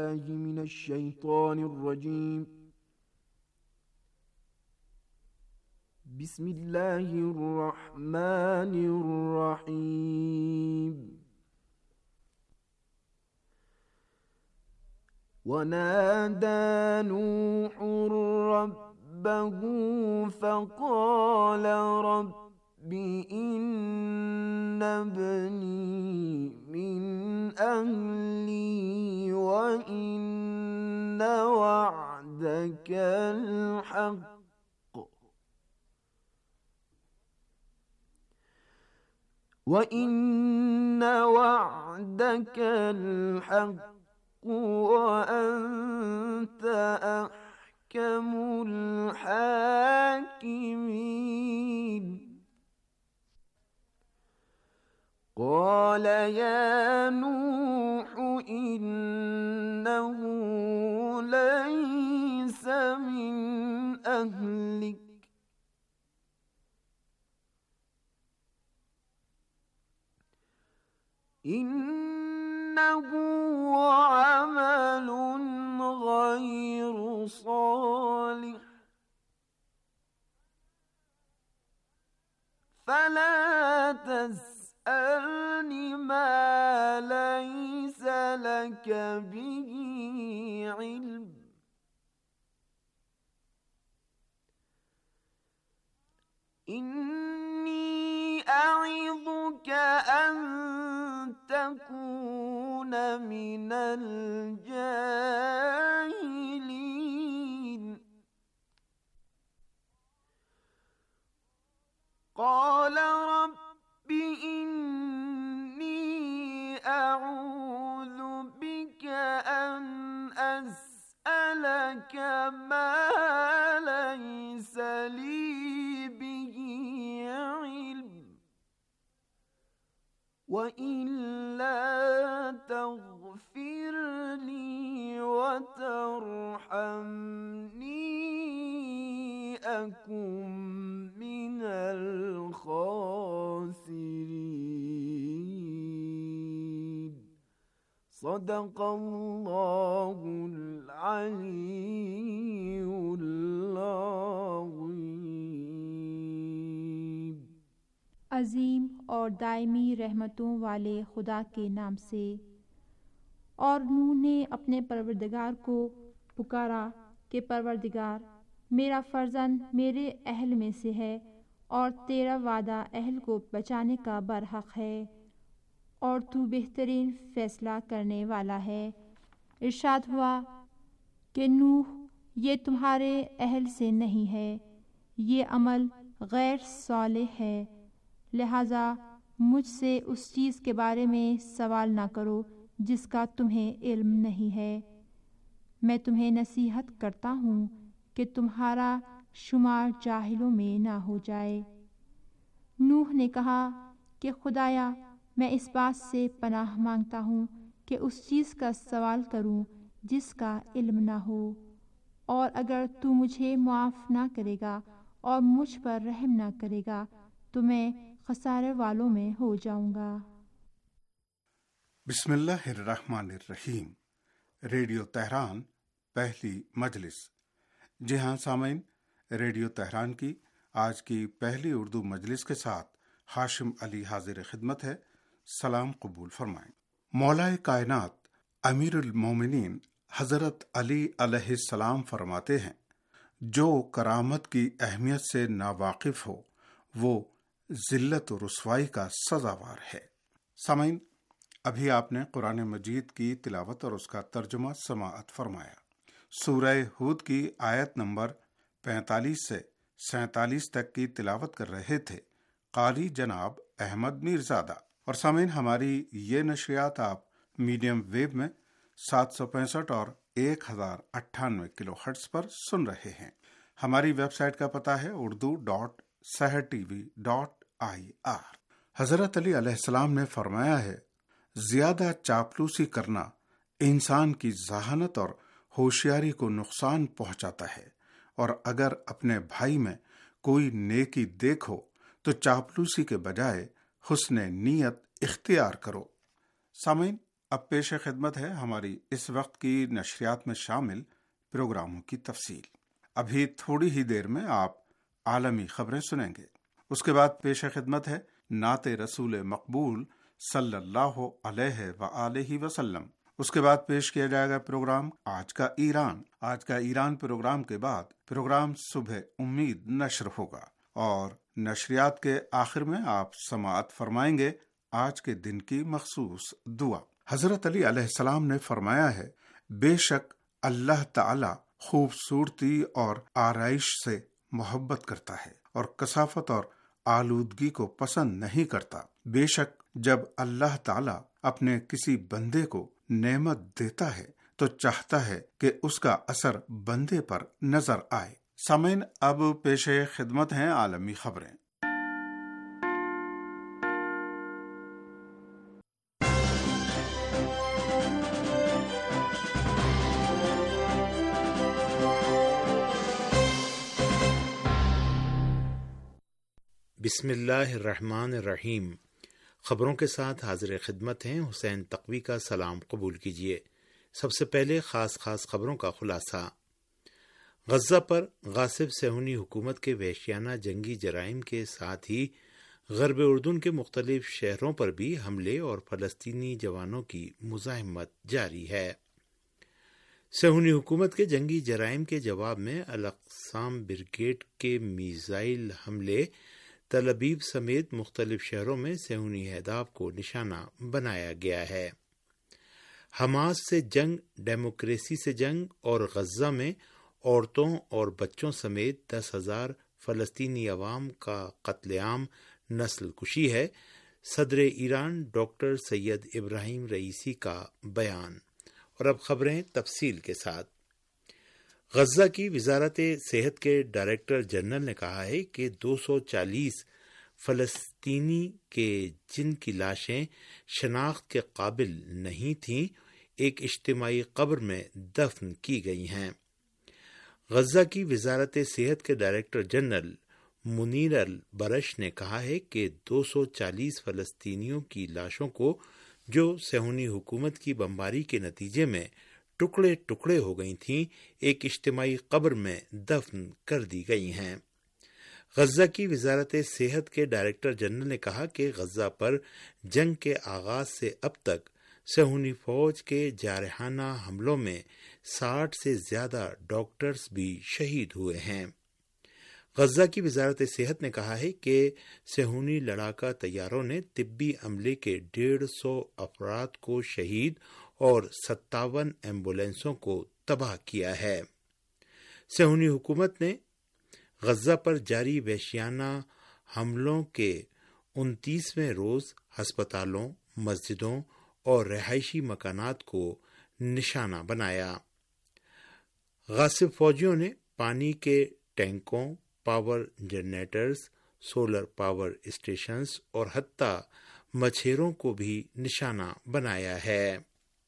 بالله من الشيطان الرجيم. بسم الله الرحمن الرحيم. ونادى نوح ربه فقال رب إن ابني من أهلي وإن وعدك الحق وأنت أحكم الحاكمين. قال يا نوح إنه ليس من أهلك إنه عمل غير صالح فلا تسألني ما ليس لك به علم إني أعظك أن تكون من الجاهلين. قال رب إني أعوذ بك أن أسألك ما ليس لي به علم وإلا تغفر لي وترحمني أكن من الخاسرين. صدق الله العلي العظيم. عظیم اور دائمی رحمتوں والے خدا کے نام سے۔ اور نوح نے اپنے پروردگار کو پکارا کہ پروردگار، میرا فرزند میرے اہل میں سے ہے اور تیرا وعدہ اہل کو بچانے کا برحق ہے اور تو بہترین فیصلہ کرنے والا ہے۔ ارشاد ہوا کہ نوح، یہ تمہارے اہل سے نہیں ہے، یہ عمل غیر صالح ہے، لہذا مجھ سے اس چیز کے بارے میں سوال نہ کرو جس کا تمہیں علم نہیں ہے۔ میں تمہیں نصیحت کرتا ہوں کہ تمہارا شمار جاہلوں میں نہ ہو جائے۔ نوح نے کہا کہ خدایا، میں اس بات سے پناہ مانگتا ہوں کہ اس چیز کا سوال کروں جس کا علم نہ ہو، اور اگر تو مجھے معاف نہ کرے گا اور مجھ پر رحم نہ کرے گا تو میں خسارے والوں میں ہو جاؤں گا۔ بسم اللہ الرحمن الرحیم۔ ریڈیو تہران پہلی مجلس۔ جی ہاں سامعین، ریڈیو تہران کی آج کی پہلی اردو مجلس کے ساتھ ہاشم علی حاضر خدمت ہے۔ سلام قبول فرمائیں۔ مولا کائنات امیر المومنین حضرت علی علیہ السلام فرماتے ہیں، جو کرامت کی اہمیت سے ناواقف ہو وہ ذلت و رسوائی کا سزاوار ہے۔ سامعین، ابھی آپ نے قرآن مجید کی تلاوت اور اس کا ترجمہ سماعت فرمایا۔ سورہ ہود کی آیت نمبر 45 سے 47 تک کی تلاوت کر رہے تھے قاری جناب احمد میرزادہ۔ اور سامعین، ہماری یہ نشریات آپ میڈیم ویو میں 765 اور 1098 کلو ہرٹز پر سن رہے ہیں۔ ہماری ویب سائٹ کا پتہ ہے urdu.sehertv.ir۔ حضرت علی علیہ السلام نے فرمایا ہے، زیادہ چاپلوسی کرنا انسان کی ذہانت اور ہوشیاری کو نقصان پہنچاتا ہے، اور اگر اپنے بھائی میں کوئی نیکی دیکھو تو چاپلوسی کے بجائے حسن نیت اختیار کرو۔ سامعین، اب پیش خدمت ہے ہماری اس وقت کی نشریات میں شامل پروگراموں کی تفصیل۔ ابھی تھوڑی ہی دیر میں آپ عالمی خبریں سنیں گے۔ اس کے بعد پیش خدمت ہے نعت رسول مقبول صلی اللہ علیہ وآلہ وسلم۔ اس کے بعد پیش کیا جائے گا پروگرام آج کا ایران۔ آج کا ایران پروگرام کے بعد پروگرام صبح امید نشر ہوگا، اور نشریات کے آخر میں آپ سماعت فرمائیں گے آج کے دن کی مخصوص دعا۔ حضرت علی علیہ السلام نے فرمایا ہے، بے شک اللہ تعالی خوبصورتی اور آرائش سے محبت کرتا ہے اور کثافت اور آلودگی کو پسند نہیں کرتا۔ بے شک جب اللہ تعالی اپنے کسی بندے کو نعمت دیتا ہے تو چاہتا ہے کہ اس کا اثر بندے پر نظر آئے۔ سامعین، اب پیش خدمت ہیں عالمی خبریں۔ بسم اللہ الرحمن الرحیم۔ خبروں کے ساتھ حاضر خدمت ہیں حسین تقوی کا سلام قبول کیجیے۔ سب سے پہلے خاص خبروں کا خلاصہ۔ غزہ پر غاصب صہیونی حکومت کے وحشیانہ جنگی جرائم کے ساتھ ہی غرب اردن کے مختلف شہروں پر بھی حملے اور فلسطینی جوانوں کی مزاحمت جاری ہے۔ صہیونی حکومت کے جنگی جرائم کے جواب میں القسام بریگیڈ کے میزائل حملے تل ابیب سمیت مختلف شہروں میں صہیونی اہداف کو نشانہ بنایا گیا ہے۔ حماس سے جنگ، ڈیموکریسی سے جنگ اور غزہ میں عورتوں اور بچوں سمیت 10,000 فلسطینی عوام کا قتل عام نسل کشی ہے، صدر Iran doctor Syed Ebrahim Raisi کا بیان۔ اور اب خبریں تفصیل کے ساتھ۔ غزہ کی وزارت صحت کے ڈائریکٹر جنرل نے کہا ہے کہ 240 فلسطینی کے جن کی لاشیں شناخت کے قابل نہیں تھیں ایک اجتماعی قبر میں دفن کی گئی ہیں۔ غزہ کی وزارت صحت کے ڈائریکٹر جنرل منیر البرش نے کہا ہے کہ 240 فلسطینیوں کی لاشوں کو، جو صہیونی حکومت کی بمباری کے نتیجے میں ٹکڑے ٹکڑے ہو گئی تھیں، ایک اجتماعی قبر میں دفن کر دی گئی ہیں۔ غزہ کی وزارت صحت کے ڈائریکٹر جنرل نے کہا کہ غزہ پر جنگ کے آغاز سے اب تک صہیونی فوج کے جارحانہ حملوں میں 60 سے زیادہ ڈاکٹرز بھی شہید ہوئے ہیں۔ غزہ کی وزارت صحت نے کہا ہے کہ صہیونی لڑاکا طیاروں نے طبی عملے کے 150 افراد کو شہید اور 57 ایمبولینسوں کو تباہ کیا ہے۔ صہیونی حکومت نے غزہ پر جاری وحشیانہ حملوں کے 29ویں روز ہسپتالوں، مسجدوں اور رہائشی مکانات کو نشانہ بنایا۔ غاصب فوجیوں نے پانی کے ٹینکوں، power generators, solar power stations اور حتیٰ مچھیروں کو بھی نشانہ بنایا ہے۔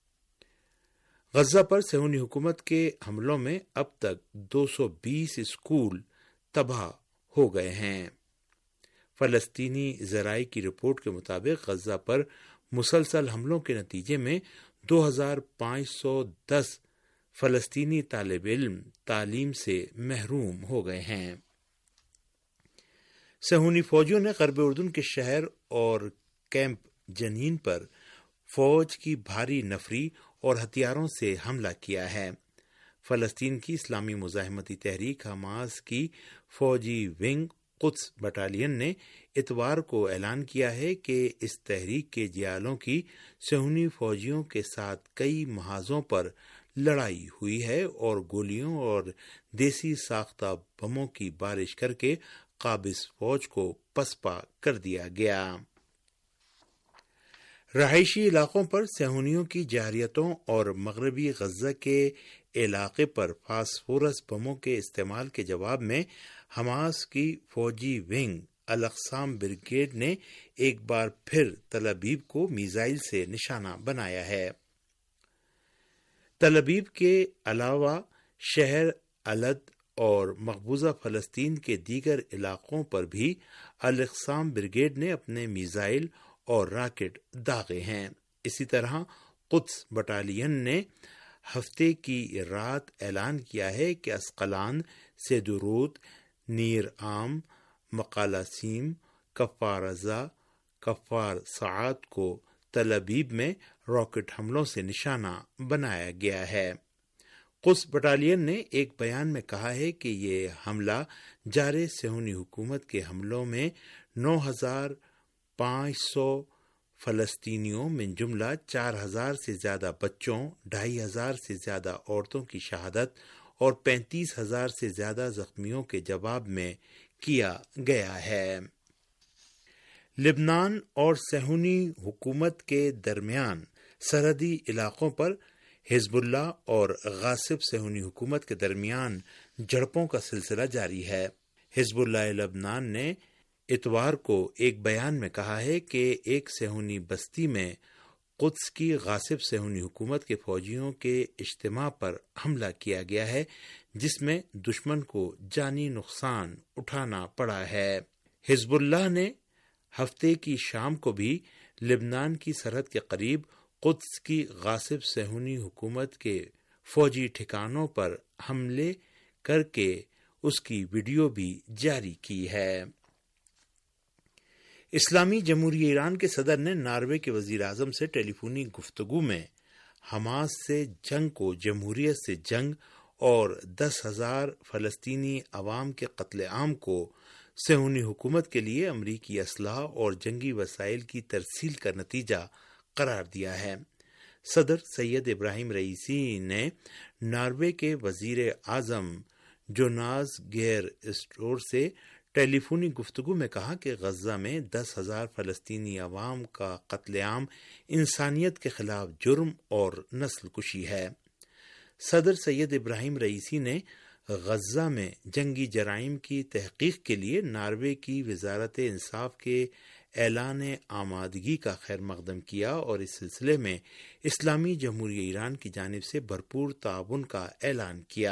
غزہ پر صہیونی حکومت کے حملوں میں اب تک 220 اسکول تباہ ہو گئے ہیں۔ فلسطینی ذرائع کی رپورٹ کے مطابق غزہ پر مسلسل حملوں کے نتیجے میں 2510 فلسطینی طالب علم تعلیم سے محروم ہو گئے ہیں۔ صہیونی فوجیوں نے غرب اردن کے شہر اور کیمپ جنین پر فوج کی بھاری نفری اور ہتھیاروں سے حملہ کیا ہے۔ فلسطین کی اسلامی مزاحمتی تحریک حماس کی فوجی ونگ قدس بٹالین نے اتوار کو اعلان کیا ہے کہ اس تحریک کے جیالوں کی صہیونی فوجیوں کے ساتھ کئی محاذوں پر لڑائی ہوئی ہے اور گولیوں اور دیسی ساختہ بموں کی بارش کر کے قابض فوج کو پسپا کر دیا گیا۔ رہائشی علاقوں پر صہیونیوں کی جارحیتوں اور مغربی غزہ کے علاقے پر فاسفورس بموں کے استعمال کے جواب میں حماس کی فوجی ونگ القسام بریگیڈ نے ایک بار پھر تل ابیب کو میزائل سے نشانہ بنایا ہے۔ تل ابیب کے علاوہ شہر العد اور مقبوضہ فلسطین کے دیگر علاقوں پر بھی القسام بریگیڈ نے اپنے میزائل اور راکٹ داغے ہیں۔ اسی طرح قدس بٹالین نے ہفتے کی رات اعلان کیا ہے کہ اسقلان سے درود، نیر عام، مقالہ سیم، کفار ازا، کفار سعاد کو تل ابیب میں راکٹ حملوں سے نشانہ بنایا گیا ہے۔ قدس بٹالین نے ایک بیان میں کہا ہے کہ یہ حملہ جارح صہیونی حکومت کے حملوں میں 9,500 فلسطینیوں من جملہ 4,000 سے زیادہ بچوں، 2,500 سے زیادہ عورتوں کی شہادت اور 35,000 سے زیادہ زخمیوں کے جواب میں کیا گیا ہے۔ لبنان اور صہیونی حکومت کے درمیان سرحدی علاقوں پر حزب اللہ اور غاصب صہیونی حکومت کے درمیان جھڑپوں کا سلسلہ جاری ہے۔ حزب اللہ لبنان نے اتوار کو ایک بیان میں کہا ہے کہ ایک صہیونی بستی میں قدس کی غاصب صہیونی حکومت کے فوجیوں کے اجتماع پر حملہ کیا گیا ہے، جس میں دشمن کو جانی نقصان اٹھانا پڑا ہے۔ حزب اللہ نے ہفتے کی شام کو بھی لبنان کی سرحد کے قریب قدس کی غاصب صہیونی حکومت کے فوجی ٹھکانوں پر حملے کر کے اس کی ویڈیو بھی جاری کی ہے۔ اسلامی جمہوریہ ایران کے صدر نے ناروے کے وزیر اعظم سے ٹیلی فونی گفتگو میں حماس سے جنگ کو جمہوریت سے جنگ اور 10,000 فلسطینی عوام کے قتل عام کو صہیونی حکومت کے لیے امریکی اسلحہ اور جنگی وسائل کی ترسیل کا نتیجہ قرار دیا ہے۔ صدر سید ابراہیم رئیسی نے ناروے کے وزیر اعظم جوناس گیئر اسٹور سے ٹیلی فونی گفتگو میں کہا کہ غزہ میں 10,000 فلسطینی عوام کا قتل عام انسانیت کے خلاف جرم اور نسل کشی ہے۔ صدر سید ابراہیم رئیسی نے غزہ میں جنگی جرائم کی تحقیق کے لیے ناروے کی وزارت انصاف کے اعلان آمادگی کا خیر مقدم کیا اور اس سلسلے میں اسلامی جمہوریہ ایران کی جانب سے بھرپور تعاون کا اعلان کیا۔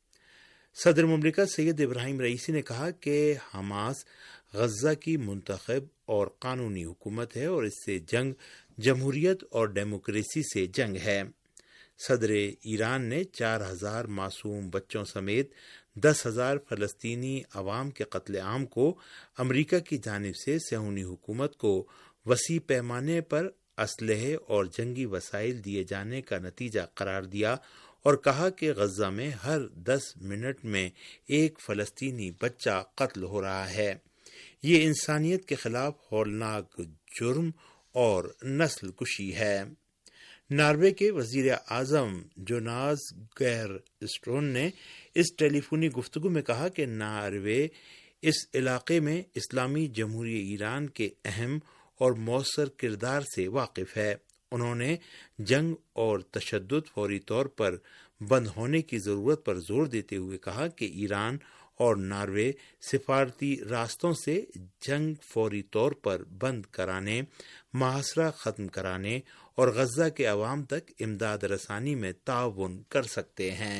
صدر مملکت سید ابراہیم رئیسی نے کہا کہ حماس غزہ کی منتخب اور قانونی حکومت ہے اور اس سے جنگ جمہوریت اور ڈیموکریسی سے جنگ ہے۔ صدر ایران نے 4,000 معصوم بچوں سمیت 10,000 فلسطینی عوام کے قتل عام کو امریکہ کی جانب سے صہیونی حکومت کو وسیع پیمانے پر اسلحے اور جنگی وسائل دیے جانے کا نتیجہ قرار دیا اور کہا کہ غزہ میں ہر 10 منٹ میں ایک فلسطینی بچہ قتل ہو رہا ہے۔ یہ انسانیت کے خلاف ہولناک جرم اور نسل کشی ہے۔ ناروے کے وزیر اعظم جوناس گیئر اسٹون نے اس ٹیلی فونی گفتگو میں کہا کہ ناروے اس علاقے میں اسلامی جمہوریہ ایران کے اہم اور مؤثر کردار سے واقف ہے۔ انہوں نے جنگ اور تشدد فوری طور پر بند ہونے کی ضرورت پر زور دیتے ہوئے کہا کہ ایران اور ناروے سفارتی راستوں سے جنگ فوری طور پر بند کرانے، محاصرہ ختم کرانے اور غزہ کے عوام تک امداد رسانی میں تعاون کر سکتے ہیں۔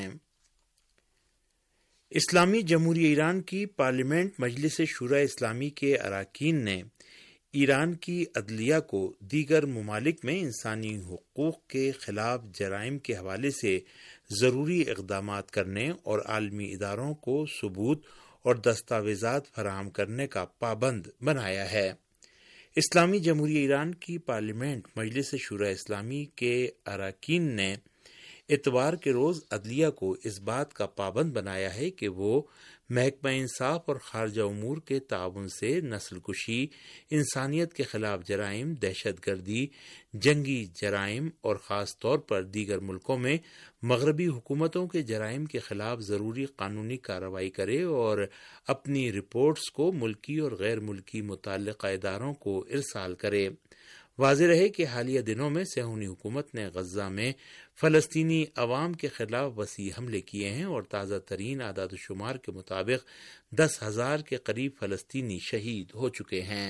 اسلامی جمہوریہ ایران کی پارلیمنٹ مجلس شورا اسلامی کے اراکین نے ایران کی عدلیہ کو دیگر ممالک میں انسانی حقوق کے خلاف جرائم کے حوالے سے ضروری اقدامات کرنے اور عالمی اداروں کو ثبوت اور دستاویزات فراہم کرنے کا پابند بنایا ہے۔ اسلامی جمہوریہ ایران کی پارلیمنٹ مجلس شورا اسلامی کے اراکین نے اتوار کے روز عدلیہ کو اس بات کا پابند بنایا ہے کہ وہ محکمہ انصاف اور خارجہ امور کے تعاون سے نسل کشی، انسانیت کے خلاف جرائم، دہشت گردی، جنگی جرائم اور خاص طور پر دیگر ملکوں میں مغربی حکومتوں کے جرائم کے خلاف ضروری قانونی کارروائی کرے اور اپنی رپورٹس کو ملکی اور غیر ملکی متعلقہ اداروں کو ارسال کرے۔ واضح رہے کہ حالیہ دنوں میں صہیونی حکومت نے غزہ میں فلسطینی عوام کے خلاف وسیع حملے کیے ہیں اور تازہ ترین اعداد و شمار کے مطابق 10,000 کے قریب فلسطینی شہید ہو چکے ہیں۔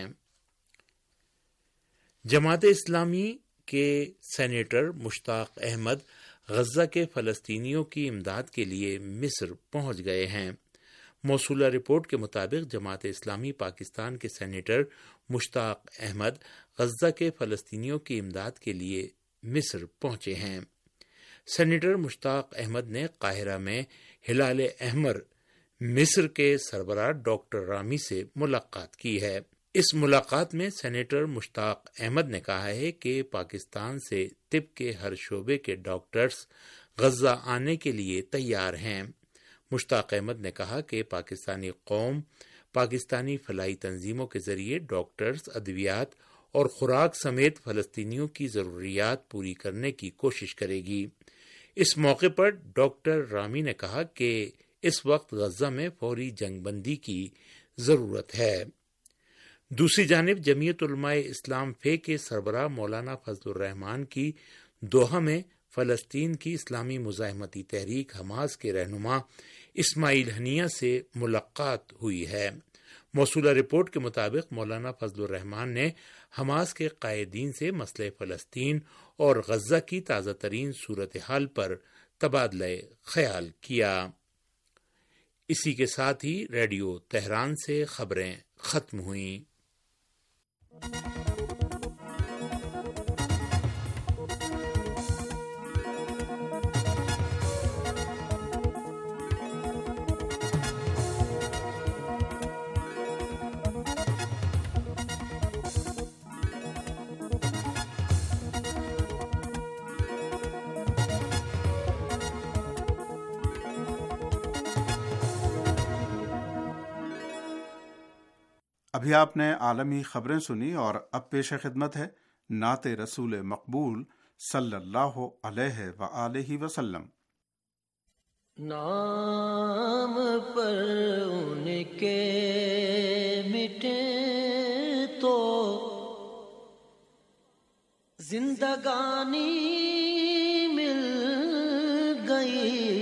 جماعت اسلامی کے سینیٹر مشتاق احمد غزہ کے فلسطینیوں کی امداد کے لیے مصر پہنچ گئے ہیں۔ موصولہ رپورٹ کے مطابق جماعت اسلامی پاکستان کے سینیٹر مشتاق احمد غزہ کے فلسطینیوں کی امداد کے لیے مصر پہنچے ہیں۔ سینیٹر مشتاق احمد نے قاہرہ میں ہلال احمر مصر کے سربراہ ڈاکٹر رامی سے ملاقات کی ہے۔ اس ملاقات میں سینیٹر مشتاق احمد نے کہا ہے کہ پاکستان سے طب کے ہر شعبے کے ڈاکٹرز غزہ آنے کے لیے تیار ہیں۔ مشتاق احمد نے کہا کہ پاکستانی قوم پاکستانی فلاحی تنظیموں کے ذریعے ڈاکٹرز، ادویات اور خوراک سمیت فلسطینیوں کی ضروریات پوری کرنے کی کوشش کرے گی۔ اس موقع پر ڈاکٹر رامی نے کہا کہ اس وقت غزہ میں فوری جنگ بندی کی ضرورت ہے۔ دوسری جانب جمعیت علماء اسلام فے کے سربراہ مولانا فضل الرحمان کی دوحہ میں فلسطین کی اسلامی مزاحمتی تحریک حماس کے رہنما اسماعیل ہنیہ سے ملاقات ہوئی ہے۔ موصولہ رپورٹ کے مطابق مولانا فضل الرحمان نے حماس کے قائدین سے مسئلہ فلسطین اور غزہ کی تازہ ترین صورتحال پر تبادلہ خیال کیا۔ اسی کے ساتھ ہی ریڈیو تہران سے خبریں ختم ہوئیں۔ ابھی آپ نے عالمی خبریں سنی اور اب پیش خدمت ہے نعت رسول مقبول صلی اللہ علیہ وآلہ وسلم۔ نام پر ان کے مٹے تو زندگانی مل گئی،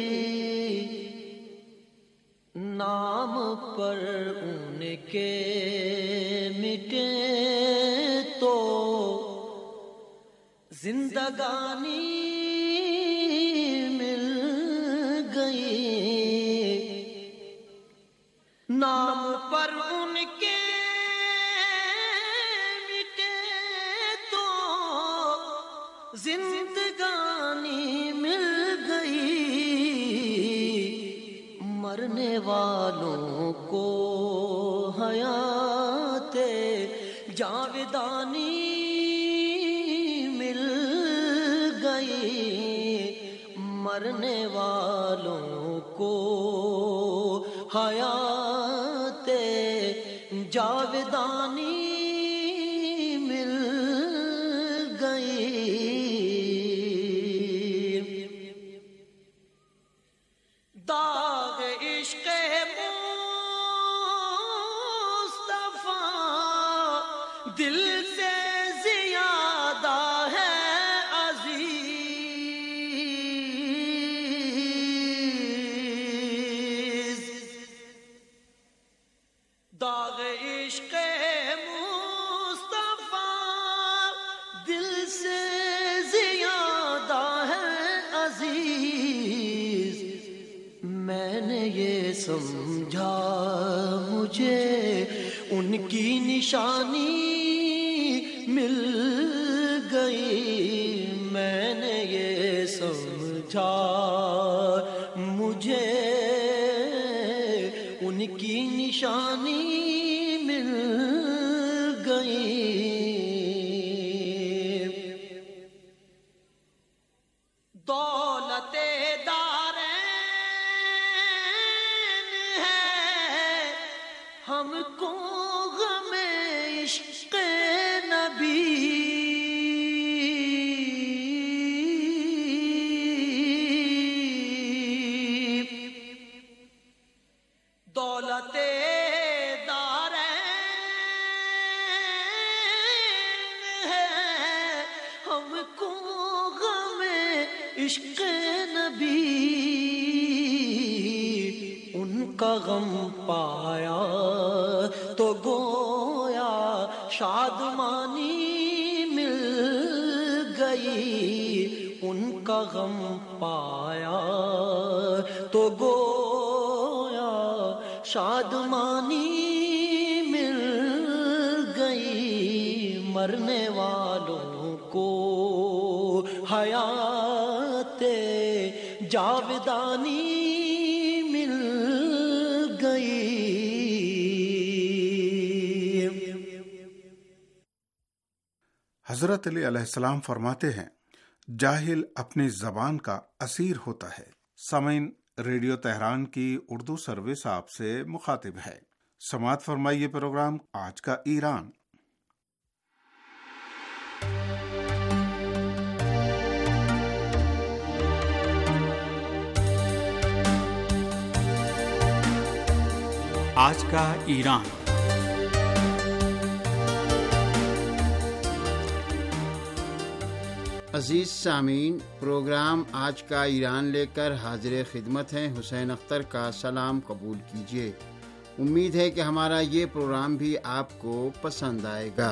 نام پر ان کے مٹے تو زندگانی مل گئی، نام پر ان کے مٹے تو زندگانی مل گئی، مرنے والوں کو حیات جاودانی مل گئی، مرنے والوں کو حیات جاودانی مل گئی۔ داغ عشق دل سے زیادہ ہے عزیز، داغ عشق مصطفیٰ دل سے زیادہ ہے عزیز، میں نے یہ سمجھا مجھے ان کی نشانی مل گئی، میں نے یہ سمجھا مجھے ان کی نشانی مل گئی۔ دولت دارین ہے ہم کو غم عشق نبی، دولت دارین ہے ہم کو غم عشق نبی، ان کا غم پایا تو گویا شادمانی مل گئی، ان کا غم پایا تو گویا شادمانی مل گئی، مرنے والوں کو جاودانی مل گئی. حضرت علی علیہ السلام فرماتے ہیں جاہل اپنی زبان کا اسیر ہوتا ہے. سامعین، ریڈیو تہران کی اردو سروس آپ سے مخاطب ہے. سماعت فرمائیے پروگرام آج کا ایران. آج کا ایران. عزیز سامعین، پروگرام آج کا ایران لے کر حاضر خدمت ہیں. حسین اختر کا سلام قبول کیجیے. امید ہے کہ ہمارا یہ پروگرام بھی آپ کو پسند آئے گا.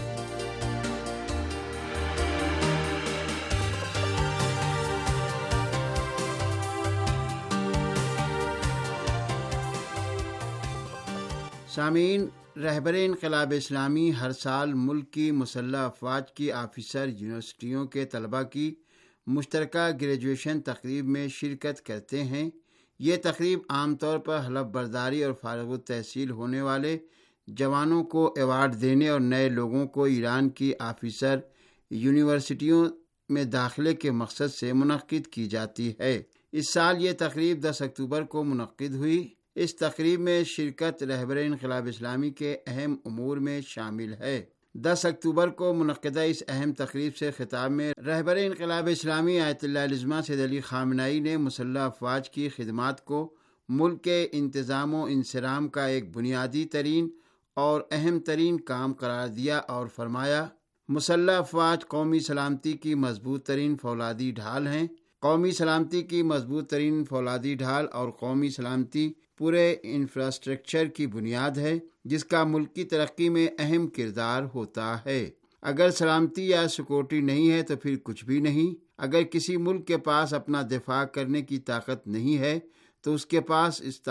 سامعین، رہبر انقلاب اسلامی ہر سال ملک کی مسلح افواج کی آفیسر یونیورسٹیوں کے طلباء کی مشترکہ گریجویشن تقریب میں شرکت کرتے ہیں. یہ تقریب عام طور پر حلف برداری اور فارغ التحصیل ہونے والے جوانوں کو ایوارڈ دینے اور نئے لوگوں کو ایران کی آفیسر یونیورسٹیوں میں داخلے کے مقصد سے منعقد کی جاتی ہے. اس سال یہ تقریب 10 اکتوبر کو منعقد ہوئی. اس تقریب میں شرکت رہبر انقلاب اسلامی کے اہم امور میں شامل ہے. 10 اکتوبر کو منعقدہ اس اہم تقریب سے خطاب میں رہبر انقلاب اسلامی آیت اللہ العظمہ سید علی خامنہئی نے مسلح افواج کی خدمات کو ملک کے انتظام و انصرام کا ایک بنیادی ترین اور اہم ترین کام قرار دیا اور فرمایا، مسلح افواج قومی سلامتی کی مضبوط ترین فولادی ڈھال ہیں. قومی سلامتی کی مضبوط ترین فولادی ڈھال اور قومی سلامتی پورے انفراسٹرکچر کی بنیاد ہے جس کا ملک کی ترقی میں اہم کردار ہوتا ہے. اگر سلامتی یا سیکورٹی نہیں ہے تو پھر کچھ بھی نہیں. اگر کسی ملک کے پاس اپنا دفاع کرنے کی طاقت نہیں ہے تو اس کے پاس اس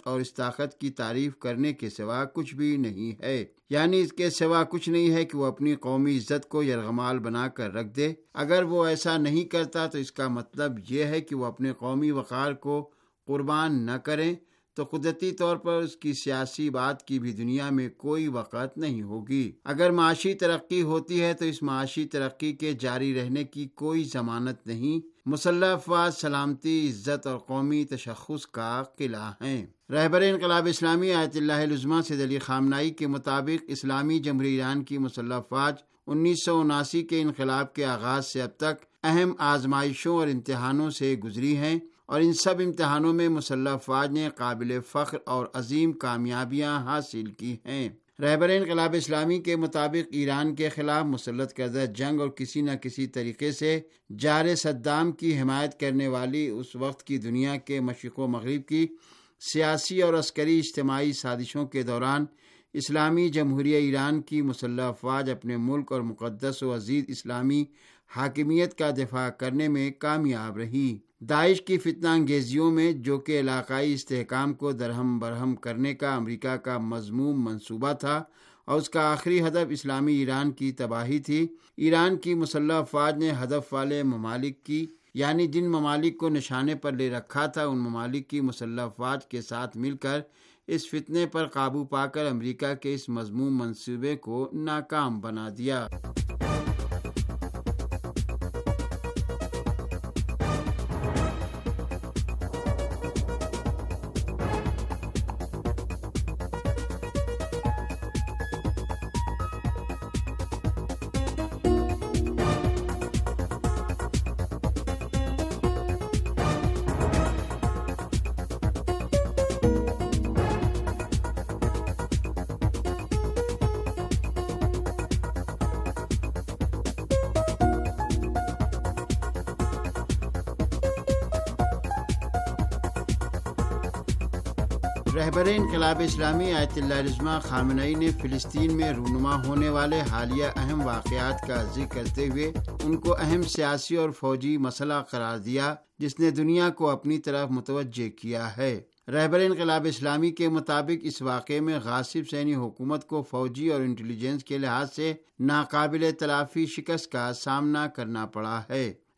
طاقت کی تعریف کرنے کے سوا کچھ بھی نہیں ہے. یعنی اس کے سوا کچھ نہیں ہے کہ وہ اپنی قومی عزت کو یرغمال بنا کر رکھ دے. اگر وہ ایسا نہیں کرتا تو اس کا مطلب یہ ہے کہ وہ اپنے قومی وقار کو قربان نہ کریں تو قدرتی طور پر اس کی سیاسی بات کی بھی دنیا میں کوئی وقت نہیں ہوگی. اگر معاشی ترقی ہوتی ہے تو اس معاشی ترقی کے جاری رہنے کی کوئی ضمانت نہیں. مسلح افواج سلامتی، عزت اور قومی تشخص کا قلعہ ہیں. رہبر انقلاب اسلامی آیت اللہ العظمہ سید علی خامنہئی کے مطابق اسلامی جمہوریہ ایران کی مسلح افواج 1979 کے انقلاب کے آغاز سے اب تک اہم آزمائشوں اور امتحانوں سے گزری ہیں اور ان سب امتحانوں میں مسلح افواج نے قابل فخر اور عظیم کامیابیاں حاصل کی ہیں. رہبر انقلاب اسلامی کے مطابق ایران کے خلاف مسلط کردہ جنگ اور کسی نہ کسی طریقے سے جار صدام کی حمایت کرنے والی اس وقت کی دنیا کے مشرق و مغرب کی سیاسی اور عسکری اجتماعی سازشوں کے دوران اسلامی جمہوریہ ایران کی مسلح افواج اپنے ملک اور مقدس و عزیز اسلامی حاکمیت کا دفاع کرنے میں کامیاب رہی. داعش کی فتنہ انگیزیوں میں، جو کہ علاقائی استحکام کو درہم برہم کرنے کا امریکہ کا مذموم منصوبہ تھا اور اس کا آخری ہدف اسلامی ایران کی تباہی تھی، ایران کی مسلح افواج نے ہدف والے ممالک کی، یعنی جن ممالک کو نشانے پر لے رکھا تھا، ان ممالک کی مسلح افواج کے ساتھ مل کر اس فتنے پر قابو پا کر امریکہ کے اس مذموم منصوبے کو ناکام بنا دیا. رہبر انقلاب اسلامی آیت اللہ العظمہ خامنہئی نے فلسطین میں رونما ہونے والے حالیہ اہم واقعات کا ذکر کرتے ہوئے ان کو اہم سیاسی اور فوجی مسئلہ قرار دیا جس نے دنیا کو اپنی طرف متوجہ کیا ہے. رہبر انقلاب اسلامی کے مطابق اس واقعے میں غاصب سینی حکومت کو فوجی اور انٹیلیجنس کے لحاظ سے ناقابل تلافی شکست کا سامنا کرنا پڑا ہے.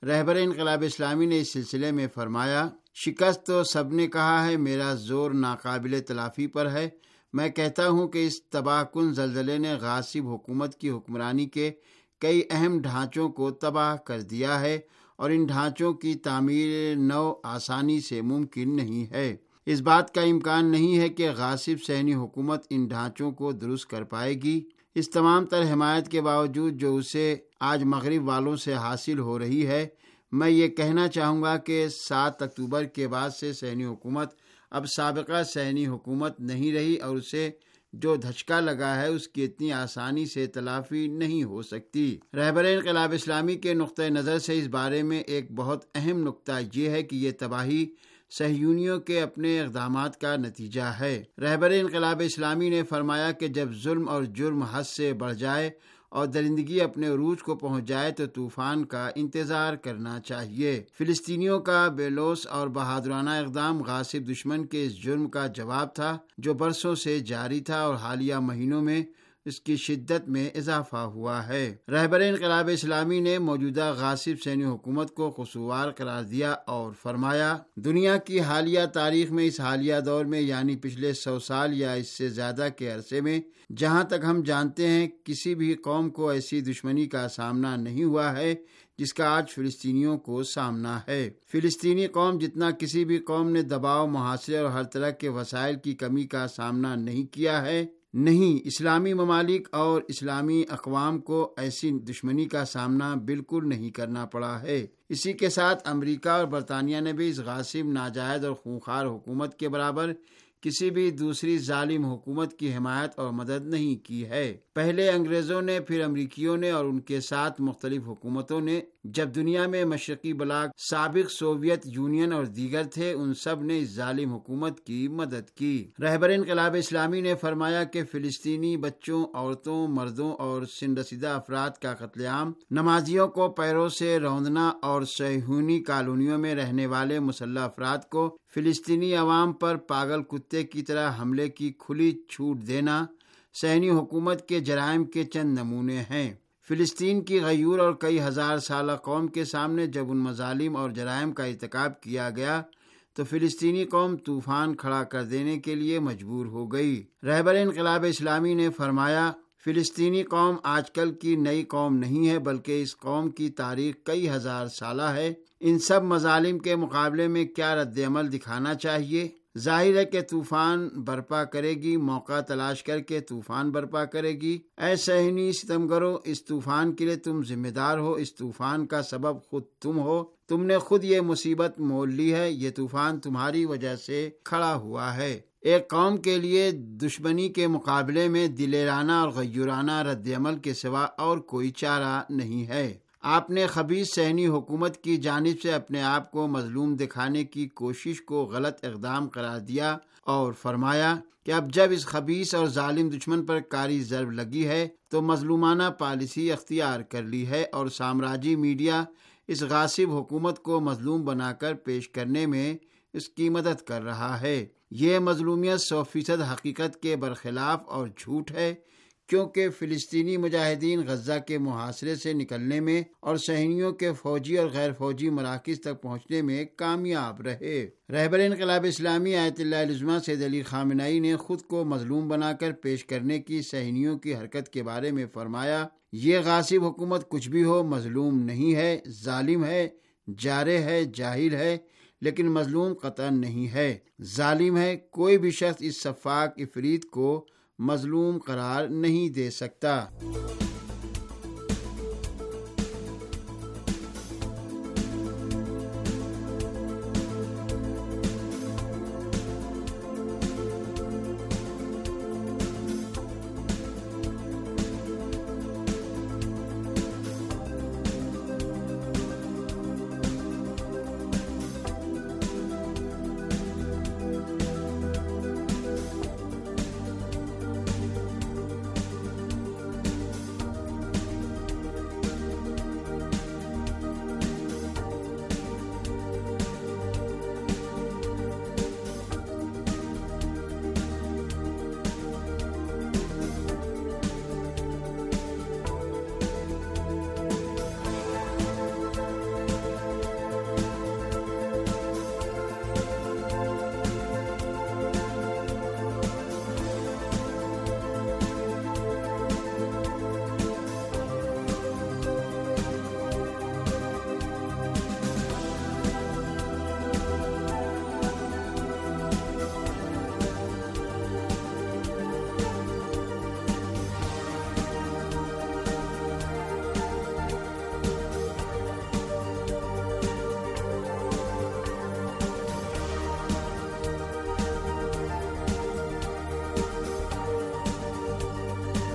رہبر انقلاب اسلامی نے اس سلسلے میں فرمایا، شکست تو سب نے کہا ہے، میرا زور ناقابل تلافی پر ہے۔ میں کہتا ہوں کہ اس تباہ کن زلزلے نے غاصب حکومت کی حکمرانی کے کئی اہم ڈھانچوں کو تباہ کر دیا ہے، اور ان ڈھانچوں کی تعمیر نو آسانی سے ممکن نہیں ہے۔ اس بات کا امکان نہیں ہے کہ غاصب صہیونی حکومت ان ڈھانچوں کو درست کر پائے گی۔ اس تمام تر حمایت کے باوجود جو اسے آج مغرب والوں سے حاصل ہو رہی ہے، میں یہ کہنا چاہوں گا کہ 7 اکتوبر کے بعد سے صہیونی حکومت اب سابقہ صہیونی حکومت نہیں رہی، اور اسے جو دھچکا لگا ہے اس کی اتنی آسانی سے تلافی نہیں ہو سکتی۔ رہبر انقلاب اسلامی کے نقطۂ نظر سے اس بارے میں ایک بہت اہم نقطہ یہ ہے کہ یہ تباہی صہیونیوں کے اپنے اقدامات کا نتیجہ ہے۔ رہبر انقلاب اسلامی نے فرمایا کہ جب ظلم اور جرم حد سے بڑھ جائے اور درندگی اپنے عروج کو پہنچ جائے تو طوفان کا انتظار کرنا چاہیے۔ فلسطینیوں کا بے لوث اور بہادرانہ اقدام غاصب دشمن کے اس جرم کا جواب تھا جو برسوں سے جاری تھا، اور حالیہ مہینوں میں اس کی شدت میں اضافہ ہوا ہے۔ رہبر انقلاب اسلامی نے موجودہ غاصب صہیونی حکومت کو قصوروار قرار دیا اور فرمایا، دنیا کی حالیہ تاریخ میں اس حالیہ دور میں، یعنی پچھلے 100 سال یا اس سے زیادہ کے عرصے میں، جہاں تک ہم جانتے ہیں کسی بھی قوم کو ایسی دشمنی کا سامنا نہیں ہوا ہے جس کا آج فلسطینیوں کو سامنا ہے۔ فلسطینی قوم جتنا کسی بھی قوم نے دباؤ، محاصرے اور ہر طرح کے وسائل کی کمی کا سامنا نہیں کیا ہے، نہیں، اسلامی ممالک اور اسلامی اقوام کو ایسی دشمنی کا سامنا بالکل نہیں کرنا پڑا ہے۔ اسی کے ساتھ امریکہ اور برطانیہ نے بھی اس غاصب، ناجائز اور خونخوار حکومت کے برابر کسی بھی دوسری ظالم حکومت کی حمایت اور مدد نہیں کی ہے۔ پہلے انگریزوں نے، پھر امریکیوں نے، اور ان کے ساتھ مختلف حکومتوں نے، جب دنیا میں مشرقی بلاک، سابق سوویت یونین اور دیگر تھے، ان سب نے اس ظالم حکومت کی مدد کی۔ رہبر انقلاب اسلامی نے فرمایا کہ فلسطینی بچوں، عورتوں، مردوں اور سن رسیدہ افراد کا قتل عام، نمازیوں کو پیروں سے روندنا اور صہیونی کالونیوں میں رہنے والے مسلح افراد کو فلسطینی عوام پر پاگل کتے کی طرح حملے کی کھلی چھوٹ دینا صہیونی حکومت کے جرائم کے چند نمونے ہیں۔ فلسطین کی غیور اور کئی ہزار سالہ قوم کے سامنے جب ان مظالم اور جرائم کا ارتکاب کیا گیا تو فلسطینی قوم طوفان کھڑا کر دینے کے لیے مجبور ہو گئی۔ رہبر انقلاب اسلامی نے فرمایا، فلسطینی قوم آج کل کی نئی قوم نہیں ہے، بلکہ اس قوم کی تاریخ کئی ہزار سالہ ہے۔ ان سب مظالم کے مقابلے میں کیا رد عمل دکھانا چاہیے؟ ظاہر ہے کہ طوفان برپا کرے گی، موقع تلاش کر کے طوفان برپا کرے گی۔ اے صہیونی ستمگرو، اس طوفان کے لیے تم ذمہ دار ہو، اس طوفان کا سبب خود تم ہو، تم نے خود یہ مصیبت مول لی ہے، یہ طوفان تمہاری وجہ سے کھڑا ہوا ہے۔ ایک قوم کے لیے دشمنی کے مقابلے میں دلیرانہ اور غیورانہ رد عمل کے سوا اور کوئی چارہ نہیں ہے۔ آپ نے خبیث صہیونی حکومت کی جانب سے اپنے آپ کو مظلوم دکھانے کی کوشش کو غلط اقدام قرار دیا اور فرمایا کہ اب جب اس خبیث اور ظالم دشمن پر کاری ضرب لگی ہے تو مظلومانہ پالیسی اختیار کر لی ہے، اور سامراجی میڈیا اس غاصب حکومت کو مظلوم بنا کر پیش کرنے میں اس کی مدد کر رہا ہے۔ یہ مظلومیت 100% حقیقت کے برخلاف اور جھوٹ ہے، کیونکہ فلسطینی مجاہدین غزہ کے محاصرے سے نکلنے میں اور صہیونیوں کے فوجی اور غیر فوجی مراکز تک پہنچنے میں کامیاب رہے۔ رہبر انقلاب اسلامی آیت اللہ العظمیٰ سید علی خامنہئی نے خود کو مظلوم بنا کر پیش کرنے کی صہیونیوں کی حرکت کے بارے میں فرمایا، یہ غاصب حکومت کچھ بھی ہو، مظلوم نہیں ہے، ظالم ہے، جارح ہے، جاہل ہے، لیکن مظلوم قطعاً نہیں ہے، ظالم ہے۔ کوئی بھی شخص اس سفاک عفریت کو مظلوم قرار نہیں دے سکتا۔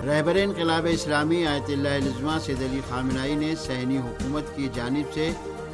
رہبر انقلاب اسلامی آیت اللہ العظمیٰ سید علی خامنہئی نے صہیونی حکومت کی جانب سے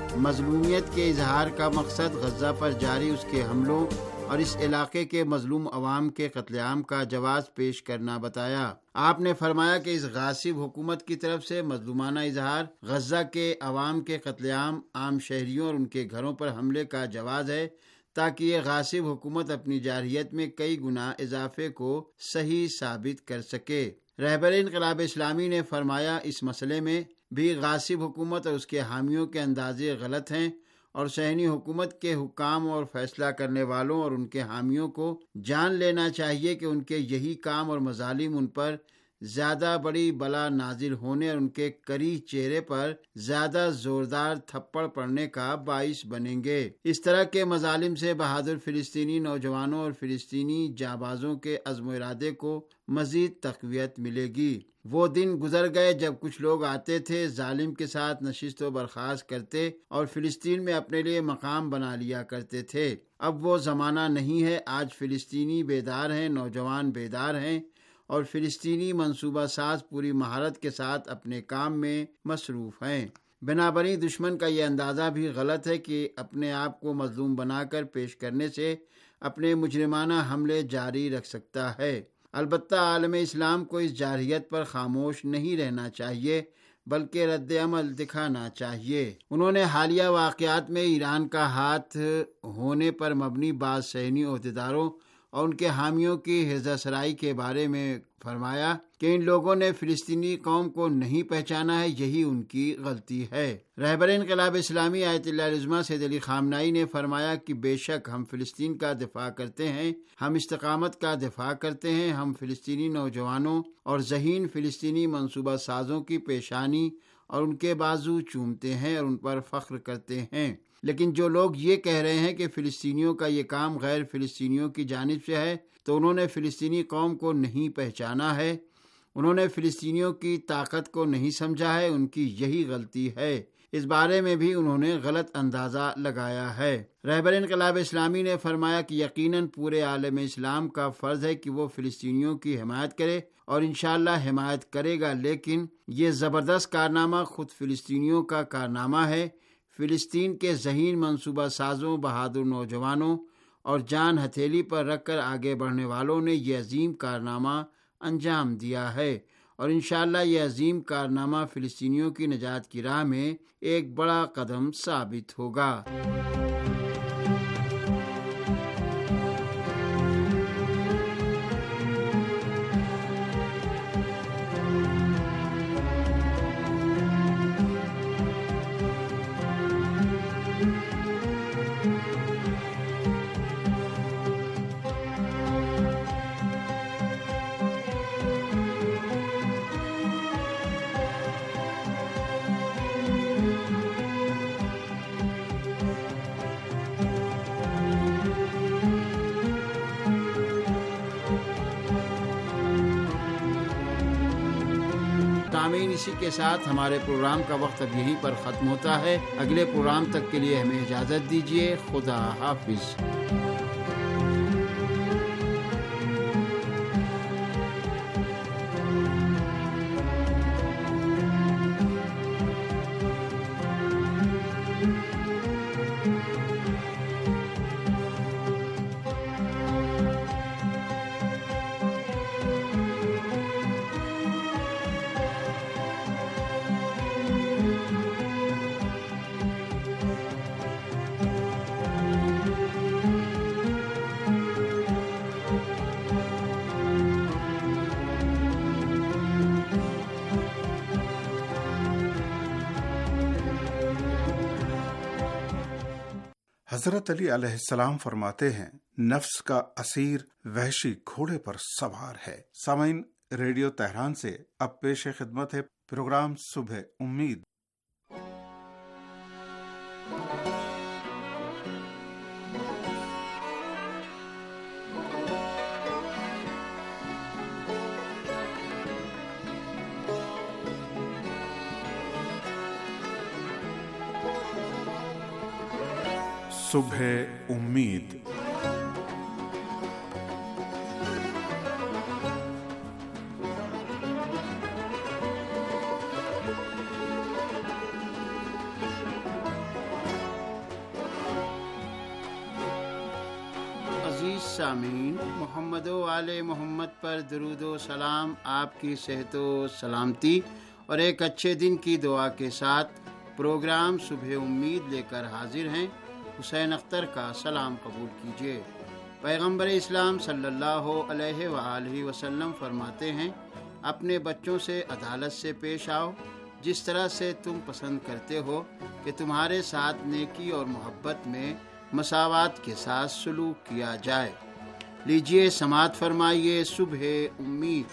مظلومیت کے اظہار کا مقصد غزہ پر جاری اس کے حملوں اور اس علاقے کے مظلوم عوام کے قتل عام کا جواز پیش کرنا بتایا۔ آپ نے فرمایا کہ اس غاصب حکومت کی طرف سے مظلومانہ اظہار غزہ کے عوام کے قتل عام شہریوں اور ان کے گھروں پر حملے کا جواز ہے، تاکہ یہ غاصب حکومت اپنی جارحیت میں کئی گنا اضافے کو صحیح ثابت کر سکے۔ رہبر انقلاب اسلامی نے فرمایا اس مسئلے میں بھی غاصب حکومت اور اس کے حامیوں کے اندازے غلط ہیں، اور صہیونی حکومت کے حکام اور فیصلہ کرنے والوں اور ان کے حامیوں کو جان لینا چاہیے کہ ان کے یہی کام اور مظالم ان پر زیادہ بڑی بلا نازل ہونے اور ان کے کری چہرے پر زیادہ زوردار تھپڑ پڑنے کا باعث بنیں گے۔ اس طرح کے مظالم سے بہادر فلسطینی نوجوانوں اور فلسطینی جانبازوں کے عزم و ارادے کو مزید تقویت ملے گی۔ وہ دن گزر گئے جب کچھ لوگ آتے تھے، ظالم کے ساتھ نشست و برخاست کرتے اور فلسطین میں اپنے لیے مقام بنا لیا کرتے تھے۔ اب وہ زمانہ نہیں ہے۔ آج فلسطینی بیدار ہیں، نوجوان بیدار ہیں، اور فلسطینی منصوبہ ساز پوری مہارت کے ساتھ اپنے کام میں مصروف ہیں۔ بنابراین دشمن کا یہ اندازہ بھی غلط ہے کہ اپنے آپ کو مظلوم بنا کر پیش کرنے سے اپنے مجرمانہ حملے جاری رکھ سکتا ہے۔ البتہ عالم اسلام کو اس جارحیت پر خاموش نہیں رہنا چاہیے، بلکہ رد عمل دکھانا چاہیے۔ انہوں نے حالیہ واقعات میں ایران کا ہاتھ ہونے پر مبنی بعض صہیونی عہدیداروں اور ان کے حامیوں کی ہرزہ سرائی کے بارے میں فرمایا کہ ان لوگوں نے فلسطینی قوم کو نہیں پہچانا ہے، یہی ان کی غلطی ہے۔ رہبر انقلاب اسلامی آیت اللہ العظمیٰ سید علی خامنہئی نے فرمایا کہ بے شک ہم فلسطین کا دفاع کرتے ہیں، ہم استقامت کا دفاع کرتے ہیں، ہم فلسطینی نوجوانوں اور ذہین فلسطینی منصوبہ سازوں کی پیشانی اور ان کے بازو چومتے ہیں اور ان پر فخر کرتے ہیں۔ لیکن جو لوگ یہ کہہ رہے ہیں کہ فلسطینیوں کا یہ کام غیر فلسطینیوں کی جانب سے ہے، تو انہوں نے فلسطینی قوم کو نہیں پہچانا ہے، انہوں نے فلسطینیوں کی طاقت کو نہیں سمجھا ہے، ان کی یہی غلطی ہے۔ اس بارے میں بھی انہوں نے غلط اندازہ لگایا ہے۔ رہبر انقلاب اسلامی نے فرمایا کہ یقیناً پورے عالم اسلام کا فرض ہے کہ وہ فلسطینیوں کی حمایت کرے اور انشاءاللہ حمایت کرے گا، لیکن یہ زبردست کارنامہ خود فلسطینیوں کا کارنامہ ہے۔ فلسطین کے ذہین منصوبہ سازوں، بہادر نوجوانوں اور جان ہتھیلی پر رکھ کر آگے بڑھنے والوں نے یہ عظیم کارنامہ انجام دیا ہے، اور انشاءاللہ یہ عظیم کارنامہ فلسطینیوں کی نجات کی راہ میں ایک بڑا قدم ثابت ہوگا۔ سامعین، اسی کے ساتھ ہمارے پروگرام کا وقت اب یہیں پر ختم ہوتا ہے۔ اگلے پروگرام تک کے لیے ہمیں اجازت دیجیے۔ خدا حافظ۔ حضرت علی علیہ السلام فرماتے ہیں، نفس کا اسیر وحشی گھوڑے پر سوار ہے۔ سامعین، ریڈیو تہران سے اب پیش خدمت ہے پروگرام صبح امید۔ صبح امید۔ عزیز سامعین، محمد و آل محمد پر درود و سلام، آپ کی صحت و سلامتی اور ایک اچھے دن کی دعا کے ساتھ پروگرام صبح امید لے کر حاضر ہیں۔ حسین اختر کا سلام قبول کیجیے۔ پیغمبر اسلام صلی اللہ علیہ وآلہ وسلم فرماتے ہیں، اپنے بچوں سے عدالت سے پیش آؤ جس طرح سے تم پسند کرتے ہو کہ تمہارے ساتھ نیکی اور محبت میں مساوات کے ساتھ سلوک کیا جائے۔ لیجیے سماعت فرمائیے صبح امید۔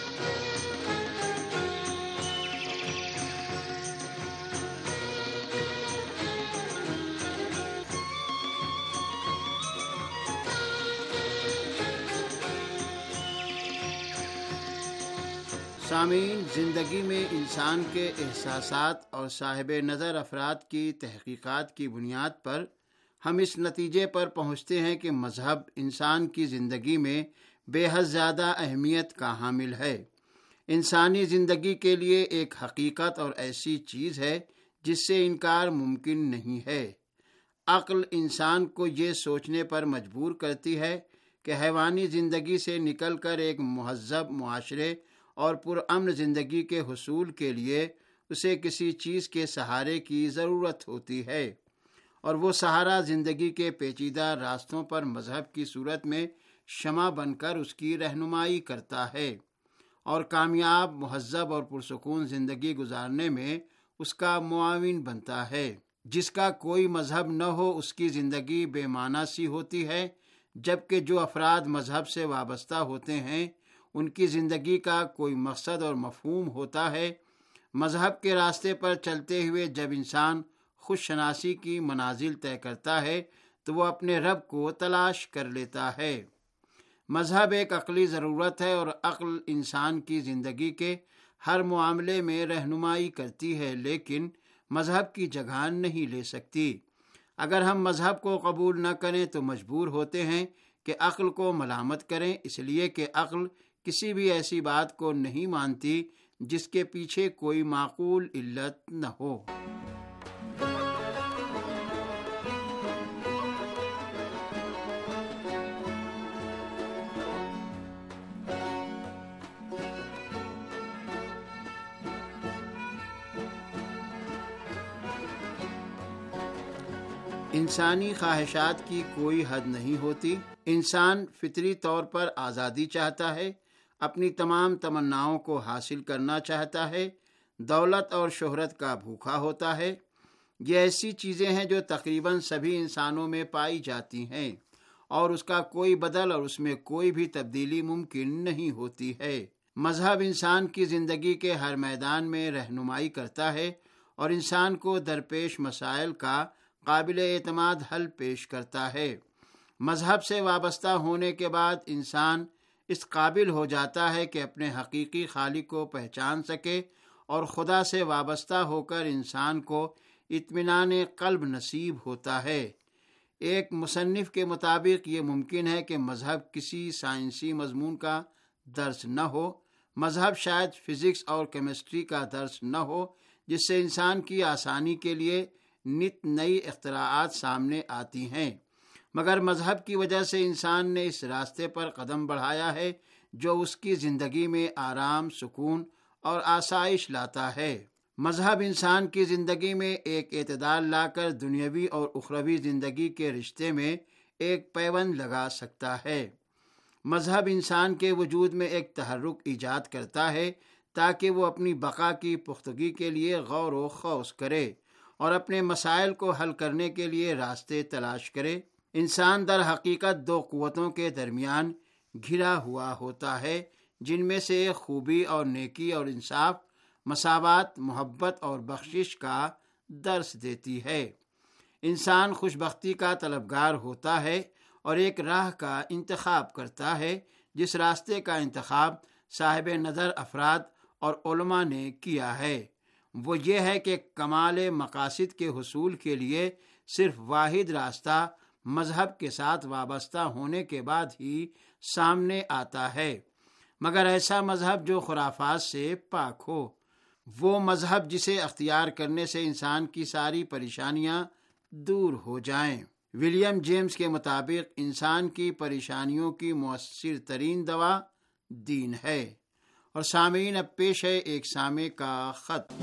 سامعین، زندگی میں انسان کے احساسات اور صاحب نظر افراد کی تحقیقات کی بنیاد پر ہم اس نتیجے پر پہنچتے ہیں کہ مذہب انسان کی زندگی میں بے حد زیادہ اہمیت کا حامل ہے۔ انسانی زندگی کے لیے ایک حقیقت اور ایسی چیز ہے جس سے انکار ممکن نہیں ہے۔ عقل انسان کو یہ سوچنے پر مجبور کرتی ہے کہ حیوانی زندگی سے نکل کر ایک مہذب معاشرے اور پرامن زندگی کے حصول کے لیے اسے کسی چیز کے سہارے کی ضرورت ہوتی ہے، اور وہ سہارا زندگی کے پیچیدہ راستوں پر مذہب کی صورت میں شمع بن کر اس کی رہنمائی کرتا ہے اور کامیاب، مہذب اور پرسکون زندگی گزارنے میں اس کا معاون بنتا ہے۔ جس کا کوئی مذہب نہ ہو اس کی زندگی بے معنی سی ہوتی ہے، جبکہ جو افراد مذہب سے وابستہ ہوتے ہیں ان کی زندگی کا کوئی مقصد اور مفہوم ہوتا ہے۔ مذہب کے راستے پر چلتے ہوئے جب انسان خود شناسی کی منازل طے کرتا ہے تو وہ اپنے رب کو تلاش کر لیتا ہے۔ مذہب ایک عقلی ضرورت ہے اور عقل انسان کی زندگی کے ہر معاملے میں رہنمائی کرتی ہے، لیکن مذہب کی جگہ نہیں لے سکتی۔ اگر ہم مذہب کو قبول نہ کریں تو مجبور ہوتے ہیں کہ عقل کو ملامت کریں، اس لیے کہ عقل کسی بھی ایسی بات کو نہیں مانتی جس کے پیچھے کوئی معقول علت نہ ہو۔ انسانی خواہشات کی کوئی حد نہیں ہوتی۔ انسان فطری طور پر آزادی چاہتا ہے، اپنی تمام تمناؤں کو حاصل کرنا چاہتا ہے، دولت اور شہرت کا بھوکا ہوتا ہے۔ یہ ایسی چیزیں ہیں جو تقریباً سبھی انسانوں میں پائی جاتی ہیں اور اس کا کوئی بدل اور اس میں کوئی بھی تبدیلی ممکن نہیں ہوتی ہے۔ مذہب انسان کی زندگی کے ہر میدان میں رہنمائی کرتا ہے اور انسان کو درپیش مسائل کا قابل اعتماد حل پیش کرتا ہے۔ مذہب سے وابستہ ہونے کے بعد انسان اس قابل ہو جاتا ہے کہ اپنے حقیقی خالق کو پہچان سکے اور خدا سے وابستہ ہو کر انسان کو اطمینان قلب نصیب ہوتا ہے۔ ایک مصنف کے مطابق یہ ممکن ہے کہ مذہب کسی سائنسی مضمون کا درس نہ ہو، مذہب شاید فزکس اور کیمسٹری کا درس نہ ہو جس سے انسان کی آسانی کے لیے نت نئی اختراعات سامنے آتی ہیں، مگر مذہب کی وجہ سے انسان نے اس راستے پر قدم بڑھایا ہے جو اس کی زندگی میں آرام، سکون اور آسائش لاتا ہے۔ مذہب انسان کی زندگی میں ایک اعتدال لا کر دنیاوی اور اخروی زندگی کے رشتے میں ایک پیوند لگا سکتا ہے۔ مذہب انسان کے وجود میں ایک تحرک ایجاد کرتا ہے تاکہ وہ اپنی بقا کی پختگی کے لیے غور و خوض کرے اور اپنے مسائل کو حل کرنے کے لیے راستے تلاش کرے۔ انسان در حقیقت دو قوتوں کے درمیان گھرا ہوا ہوتا ہے، جن میں سے ایک خوبی اور نیکی اور انصاف، مساوات، محبت اور بخشش کا درس دیتی ہے۔ انسان خوشبختی کا طلبگار ہوتا ہے اور ایک راہ کا انتخاب کرتا ہے، جس راستے کا انتخاب صاحب نظر افراد اور علماء نے کیا ہے۔ وہ یہ ہے کہ کمال مقاصد کے حصول کے لیے صرف واحد راستہ مذہب کے ساتھ وابستہ ہونے کے بعد ہی سامنے آتا ہے، مگر ایسا مذہب جو خرافات سے پاک ہو، وہ مذہب جسے اختیار کرنے سے انسان کی ساری پریشانیاں دور ہو جائیں۔ ولیم جیمز کے مطابق انسان کی پریشانیوں کی مؤثر ترین دوا دین ہے۔ اور سامعین، اب پیش ہے ایک سامع کا خط۔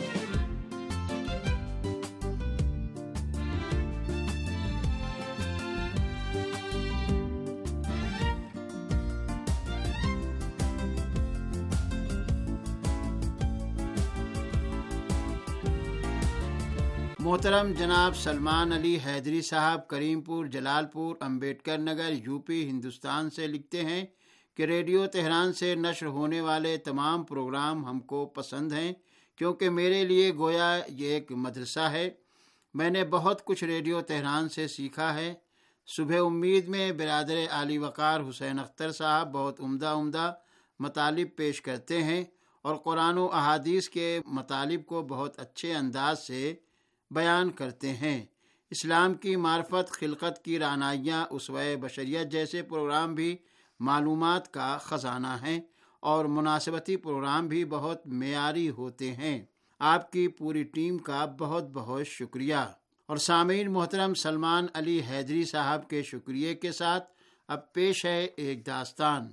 محترم جناب سلمان علی حیدری صاحب کریم پور Jalalpur Ambedkar Nagar U P Hindustan سے لکھتے ہیں کہ ریڈیو تہران سے نشر ہونے والے تمام پروگرام ہم کو پسند ہیں، کیونکہ میرے لیے گویا یہ ایک مدرسہ ہے۔ میں نے بہت کچھ ریڈیو تہران سے سیکھا ہے۔ صبح امید میں برادر عالی وقار حسین اختر صاحب بہت عمدہ مطالب پیش کرتے ہیں اور قرآن و احادیث کے مطالب کو بہت اچھے انداز سے بیان کرتے ہیں۔ اسلام کی معرفت، خلقت کی رعنائیاں، اسوہ بشریت جیسے پروگرام بھی معلومات کا خزانہ ہیں اور مناسبتی پروگرام بھی بہت معیاری ہوتے ہیں۔ آپ کی پوری ٹیم کا بہت بہت شکریہ۔ اور سامعین، محترم سلمان علی حیدری صاحب کے شکریہ کے ساتھ اب پیش ہے ایک داستان۔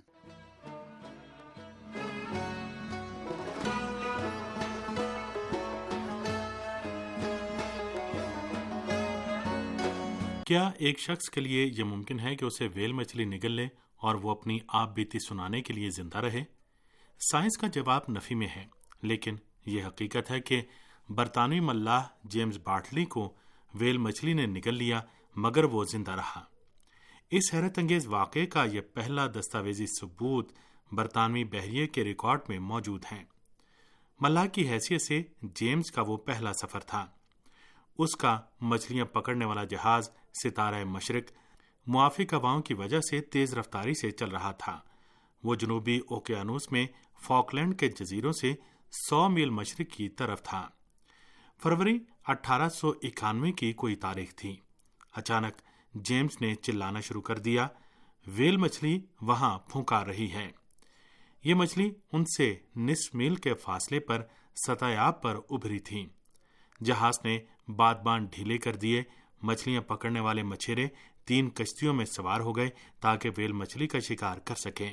کیا ایک شخص کے لیے یہ ممکن ہے کہ اسے ویل مچھلی نگل لے اور وہ اپنی آپ بیتی سنانے کے لیے زندہ رہے؟ سائنس کا جواب نفی میں ہے، لیکن یہ حقیقت ہے کہ برطانوی ملاح جیمز بارٹلی کو ویل مچھلی نے نگل لیا مگر وہ زندہ رہا۔ اس حیرت انگیز واقعے کا یہ پہلا دستاویزی ثبوت برطانوی بحریے کے ریکارڈ میں موجود ہے۔ ملاح کی حیثیت سے جیمز کا وہ پہلا سفر تھا۔ اس کا مچھلیاں پکڑنے والا جہاز ستارہ مشرق موافق ہواؤں کی وجہ سے تیز رفتاری سے چل رہا تھا۔ وہ جنوبی اوقیانوس میں فاکلینڈ کے جزیروں سے 100 میل مشرق کی طرف تھا۔ فروری 1891 کی کوئی تاریخ تھی۔ اچانک جیمز نے چلانا شروع کر دیا، ویل مچھلی وہاں پھونکار رہی ہے۔ یہ مچھلی ان سے نصف میل کے فاصلے پر سطح آب پر ابھری تھی۔ جہاز نے بادبان ڈھیلے کر دیے۔ مچھلیاں پکڑنے والے مچھیرے 3 کشتیوں میں سوار ہو گئے تاکہ ویل مچھلی کا شکار کر سکیں۔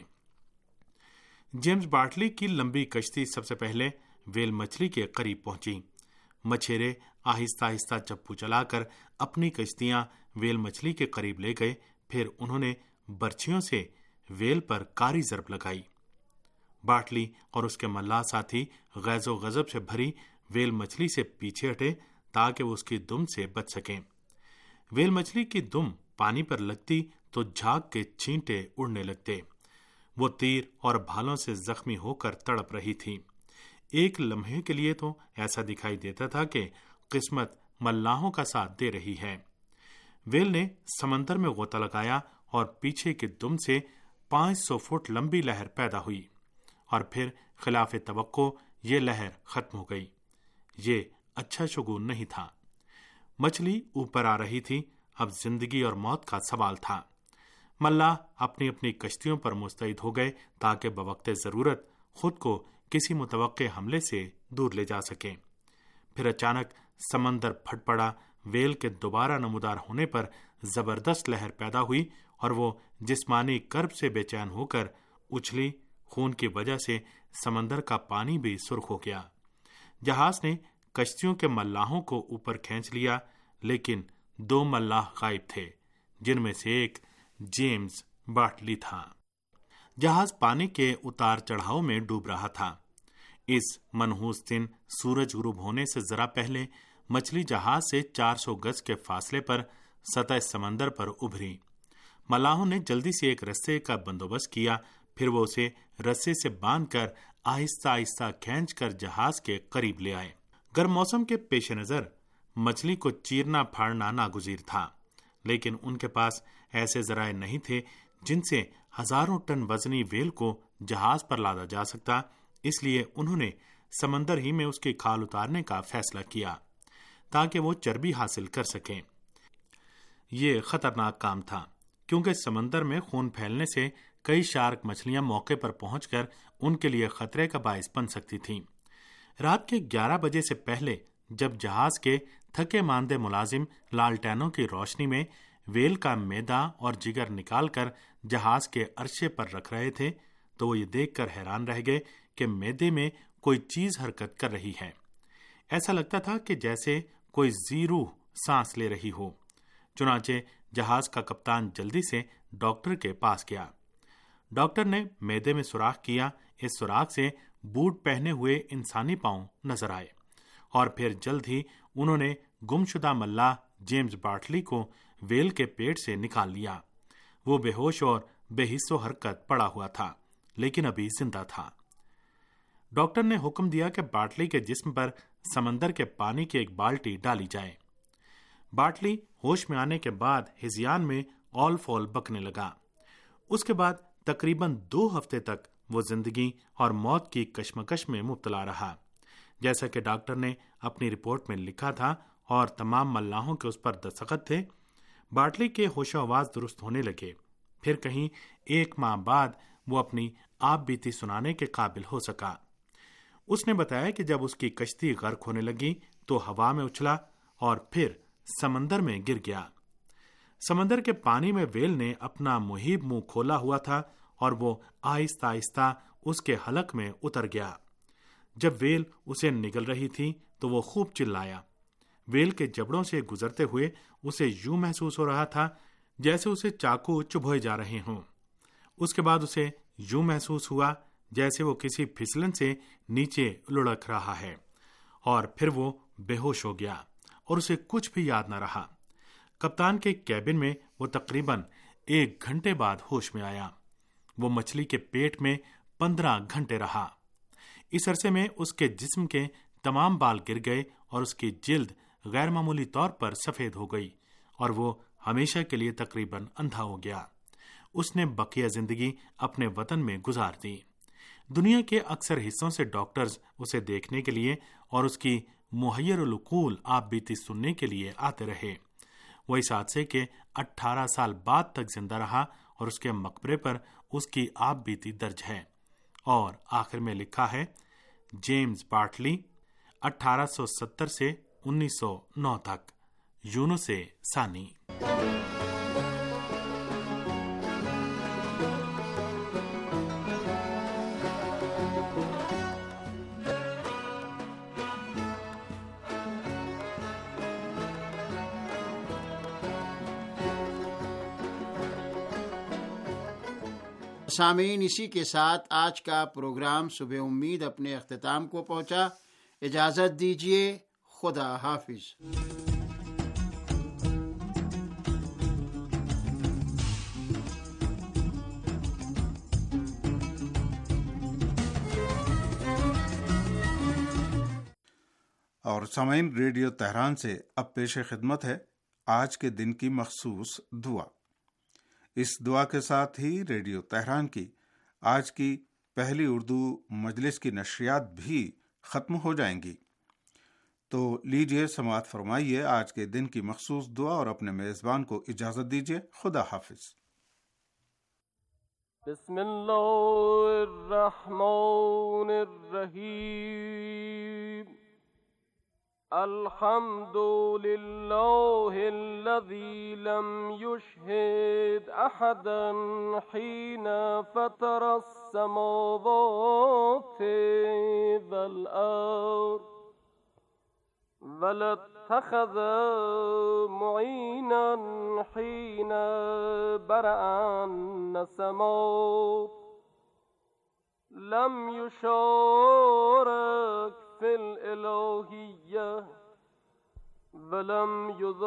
جیمز بارٹلی کی لمبی کشتی سب سے پہلے ویل مچھلی کے قریب پہنچی۔ مچھیرے آہستہ آہستہ چپو چلا کر اپنی کشتیاں ویل مچھلی کے قریب لے گئے۔ پھر انہوں نے برچھیوں سے ویل پر کاری ضرب لگائی۔ بارٹلی اور اس کے ملاح ساتھی غیظ و غضب سے بھری ویل مچھلی سے پیچھے ہٹے تاکہ وہ اس کی دم سے بچ سکیں۔ ویل مچھلی کی دم پانی پر لگتی تو جھاگ کے چھینٹے اڑنے لگتے۔ وہ تیر اور بھالوں سے زخمی ہو کر تڑپ رہی تھی۔ ایک لمحے کے لیے تو ایسا دکھائی دیتا تھا کہ قسمت ملاحوں کا ساتھ دے رہی ہے۔ ویل نے سمندر میں غوطہ لگایا اور پیچھے کی دم سے 500 فٹ لمبی لہر پیدا ہوئی اور پھر خلاف توقع یہ لہر ختم ہو گئی۔ یہ اچھا شگون نہیں تھا۔ مچھلی اوپر آ رہی تھی۔ اب زندگی اور موت کا سوال تھا۔ ملاح اپنی اپنی کشتیوں پر مستعد ہو گئے تاکہ بوقت ضرورت خود کو کسی متوقع حملے سے دور لے جا سکیں۔ پھر اچانک سمندر پھٹ پڑا۔ ویل کے دوبارہ نمودار ہونے پر زبردست لہر پیدا ہوئی اور وہ جسمانی کرب سے بے چین ہو کر اچھلی۔ خون کی وجہ سے سمندر کا پانی بھی سرخ ہو گیا۔ جہاز نے کشتیوں کے ملاحوں کو اوپر کھینچ لیا، لیکن 2 ملاح غائب تھے، جن میں سے ایک جیمز بارٹلی تھا۔ جہاز پانی کے اتار چڑھاؤ میں ڈوب رہا تھا۔ اس منحوس دن سورج غروب ہونے سے ذرا پہلے مچھلی جہاز سے 400 گز کے فاصلے پر سطح سمندر پر ابھری۔ ملاحوں نے جلدی سے ایک رسے کا بندوبست کیا، پھر وہ اسے رسے سے باندھ کر آہستہ آہستہ کھینچ کر جہاز کے قریب لے آئے۔ گرم موسم کے پیش نظر مچھلی کو چیرنا پھاڑنا ناگزیر تھا، لیکن ان کے پاس ایسے ذرائع نہیں تھے جن سے ہزاروں ٹن وزنی ویل کو جہاز پر لادا جا سکتا۔ اس لیے انہوں نے سمندر ہی میں اس کی کھال اتارنے کا فیصلہ کیا تاکہ وہ چربی حاصل کر سکیں۔ یہ خطرناک کام تھا کیونکہ سمندر میں خون پھیلنے سے کئی شارک مچھلیاں موقع پر پہنچ کر ان کے لیے خطرے کا باعث بن سکتی تھیں۔ رات کے 11 بجے سے پہلے جب جہاز کے تھکے ماندے ملازم لالٹینوں کی روشنی میں ویل کا میدا اور جگر نکال کر جہاز کے عرشے پر رکھ رہے تھے تو وہ یہ دیکھ کر حیران رہ گئے کہ میدے میں کوئی چیز حرکت کر رہی ہے۔ ایسا لگتا تھا کہ جیسے کوئی ذی روح سانس لے رہی ہو۔ چنانچہ جہاز کا کپتان جلدی سے ڈاکٹر کے پاس گیا۔ ڈاکٹر نے میدے میں سوراخ کیا۔ اس سوراخ سے بوٹ پہنے ہوئے انسانی پاؤں نظر آئے اور پھر جلد ہی انہوں نے گمشدہ ملاح جیمز بارٹلی کو ویل کے پیٹ سے نکال لیا۔ وہ بے ہوش اور بے حس و حرکت پڑا ہوا تھا لیکن ابھی زندہ تھا۔ ڈاکٹر نے حکم دیا کہ بارٹلی کے جسم پر سمندر کے پانی کی ایک بالٹی ڈالی جائے۔ بارٹلی ہوش میں آنے کے بعد ہذیان میں اول فول بکنے لگا۔ اس کے بعد تقریباً 2 ہفتے تک وہ زندگی اور موت کی کشمکش میں مبتلا رہا۔ جیسا کہ ڈاکٹر نے اپنی رپورٹ میں لکھا تھا اور تمام ملاحوں کے اس پر دستخط تھے، بارٹلی کے ہوش و آواز درست ہونے لگے۔ پھر کہیں 1 ماہ بعد وہ اپنی آپ بیتی سنانے کے قابل ہو سکا۔ اس نے بتایا کہ جب اس کی کشتی غرق ہونے لگی تو ہوا میں اچھلا اور پھر سمندر میں گر گیا۔ سمندر کے پانی میں ویل نے اپنا مہیب منہ کھولا ہوا تھا اور وہ آہستہ آہستہ اس کے حلق میں اتر گیا۔ جب ویل اسے نگل رہی تھی تو وہ خوب چلایا۔ ویل کے جبڑوں سے گزرتے ہوئے اسے یوں محسوس ہو رہا تھا جیسے اسے چاقو چبھوئے جا رہے ہوں۔ اس کے بعد اسے یوں محسوس ہوا جیسے وہ کسی پھسلن سے نیچے لڑک رہا ہے، اور پھر وہ بے ہوش ہو گیا اور اسے کچھ بھی یاد نہ رہا۔ کپتان کے کیبن میں وہ تقریباً 1 گھنٹے بعد ہوش میں آیا۔ وہ مچھلی کے پیٹ میں 15 گھنٹے رہا۔ اس عرصے میں اس کے جسم کے تمام بال گر گئے اور اس کی جلد غیر معمولی طور پر سفید ہو گئی اور وہ ہمیشہ کے لیے تقریباً اندھا ہو گیا۔ اس نے بقیہ زندگی اپنے وطن میں گزار دی۔ دنیا کے اکثر حصوں سے ڈاکٹرز اسے دیکھنے کے لیے اور اس کی محیر العقول آپ بیتی سننے کے لیے آتے رہے۔ وہ اس حادثے کے 18 سال بعد تک زندہ رہا اور اس کے مقبرے پر اس کی آپ بیتی درج ہے۔ اور آخر میں لکھا ہے، جیمز بارٹلی 1870 سے 1909 تک، یونس ثانی۔ سامعین، اسی کے ساتھ آج کا پروگرام صبح امید اپنے اختتام کو پہنچا۔ اجازت دیجیے، خدا حافظ۔ اور سامعین، ریڈیو تہران سے اب پیش خدمت ہے آج کے دن کی مخصوص دعا۔ اس دعا کے ساتھ ہی ریڈیو تہران کی آج کی پہلی اردو مجلس کی نشریات بھی ختم ہو جائیں گی۔ تو لیجیے سماعت فرمائیے آج کے دن کی مخصوص دعا اور اپنے میزبان کو اجازت دیجیے۔ خدا حافظ۔ بسم اللہ الرحمن الرحیم۔ الحمد للہ الذی لم یشہد احدا حین فطر السماوات والارض ولا اتخذ معینا حین برأ السماء لم یشارک فی الالوہیہ ولم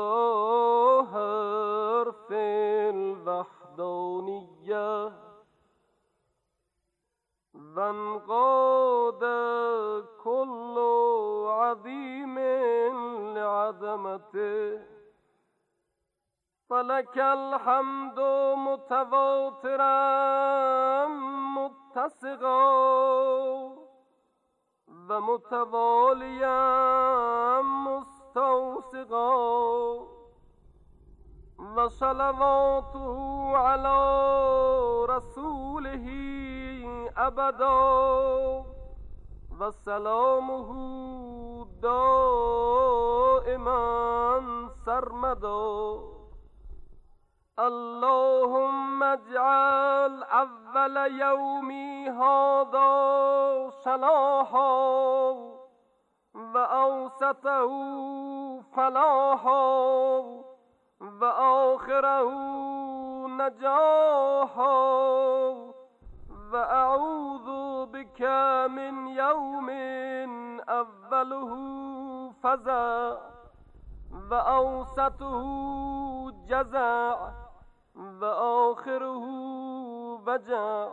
یظاہر فی الوحدانیہ وانقاد کل عظیم لعظمتہ فلک الحمد متواترا متسقا ومتوالیا مستوسقا وصلواته علی رسولہ ابدا وسلامہ دائما سرمدا اللهم اجعل اول يومي هذا صلاحا وأوسطه فلاحا وآخره نجاحا وأعوذ بك من يوم أوله فزع وأوسطه جزع وآخره وجع.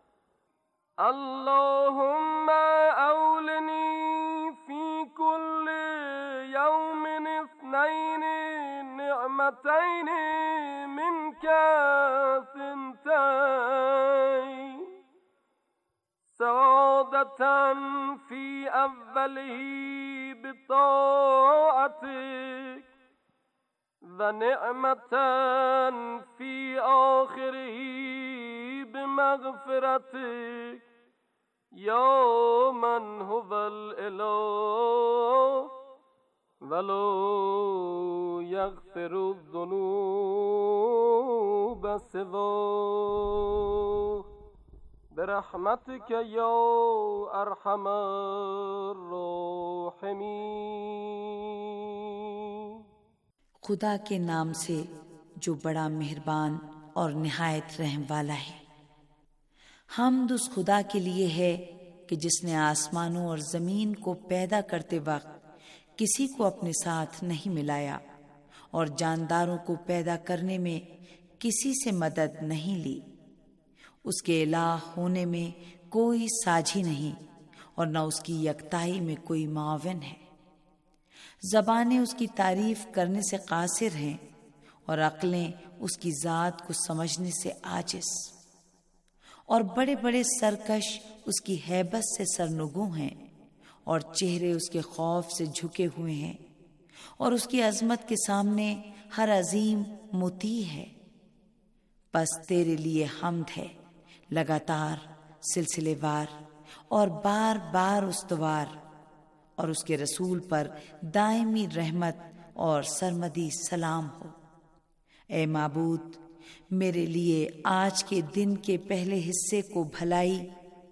اللهم أولني في كل يوم اثنين نعمتين منك ثنتين سعادة في أوله بطاعتك ونعمة في آخره بمغفرتك یا من هو الإله ولو يغفر الذنوب سواه برحمتك یا ارحم الراحمین. خدا کے نام سے جو بڑا مہربان اور نہایت رحم والا ہے. حمد اس خدا کے لیے ہے کہ جس نے آسمانوں اور زمین کو پیدا کرتے وقت کسی کو اپنے ساتھ نہیں ملایا اور جانداروں کو پیدا کرنے میں کسی سے مدد نہیں لی. اس کے الہ ہونے میں کوئی ساجھی نہیں اور نہ اس کی یکتائی میں کوئی معاون ہے. زبانیں اس کی تعریف کرنے سے قاصر ہیں اور عقلیں اس کی ذات کو سمجھنے سے عاجز. اور بڑے بڑے سرکش اس کی ہیبت سے سرنگوں ہیں اور چہرے اس کے خوف سے جھکے ہوئے ہیں اور اس کی عظمت کے سامنے ہر عظیم مطیع ہے. پس تیرے لیے حمد ہے لگاتار، سلسلے وار اور بار بار استوار، اور اس کے رسول پر دائمی رحمت اور سرمدی سلام ہو. اے معبود، میرے لیے آج کے دن کے پہلے حصے کو بھلائی،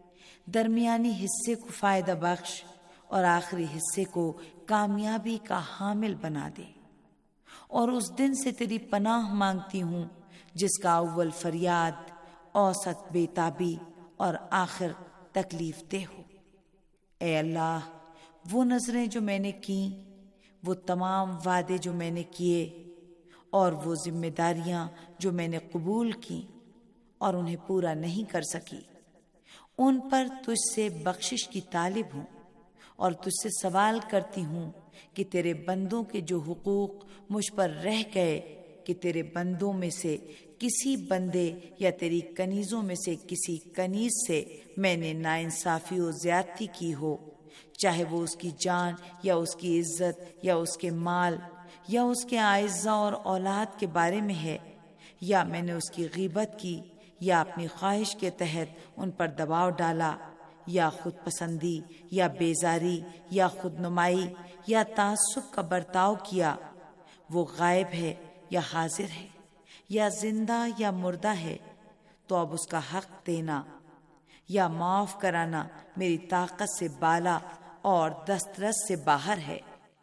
درمیانی حصے کو فائدہ بخش اور آخری حصے کو کامیابی کا حامل بنا دے. اور اس دن سے تیری پناہ مانگتی ہوں جس کا اول فریاد، اوسط بے تابی اور آخر تکلیف دہ ہو. اے اللہ، وہ نظریں جو میں نے کیں، وہ تمام وعدے جو میں نے کیے اور وہ ذمہ داریاں جو میں نے قبول کی اور انہیں پورا نہیں کر سکی، ان پر تجھ سے بخشش کی طالب ہوں اور تجھ سے سوال کرتی ہوں کہ تیرے بندوں کے جو حقوق مجھ پر رہ گئے، کہ تیرے بندوں میں سے کسی بندے یا تیری کنیزوں میں سے کسی کنیز سے میں نے ناانصافی و زیادتی کی ہو، چاہے وہ اس کی جان یا اس کی عزت یا اس کے مال یا اس کے اعزاء اور اولاد کے بارے میں ہے، یا میں نے اس کی غیبت کی یا اپنی خواہش کے تحت ان پر دباؤ ڈالا، یا خود پسندی یا بیزاری یا خود نمائی یا تعصب کا برتاؤ کیا. وہ غائب ہے یا حاضر ہے، یا زندہ یا مردہ ہے، تو اب اس کا حق دینا یا معاف کرانا میری طاقت سے بالا اور دسترس سے باہر ہے.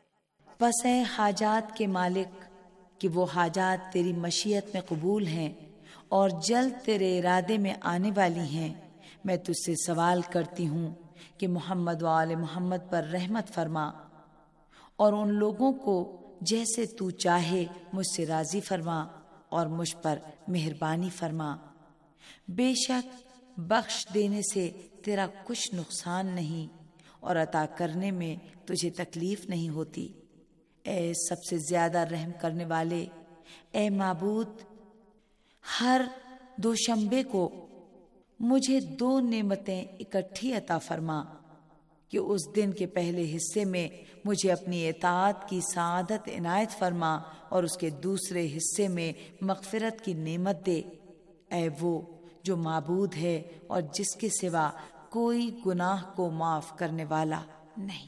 پس اے حاجات کے مالک، کہ وہ حاجات تیری مشیت میں قبول ہیں اور جلد تیرے ارادے میں آنے والی ہیں، میں تجھ سے سوال کرتی ہوں کہ محمد و آل محمد پر رحمت فرما اور ان لوگوں کو جیسے تو چاہے مجھ سے راضی فرما اور مجھ پر مہربانی فرما. بے شک بخش دینے سے تیرا کچھ نقصان نہیں اور عطا کرنے میں تجھے تکلیف نہیں ہوتی. اے سب سے زیادہ رحم کرنے والے، اے معبود، ہر دوشنبے کو مجھے 2 نعمتیں اکٹھی عطا فرما، کہ اس دن کے پہلے حصے میں مجھے اپنی اطاعت کی سعادت عنایت فرما اور اس کے دوسرے حصے میں مغفرت کی نعمت دے. اے وہ جو معبود ہے اور جس کے سوا کوئی گناہ کو معاف کرنے والا نہیں.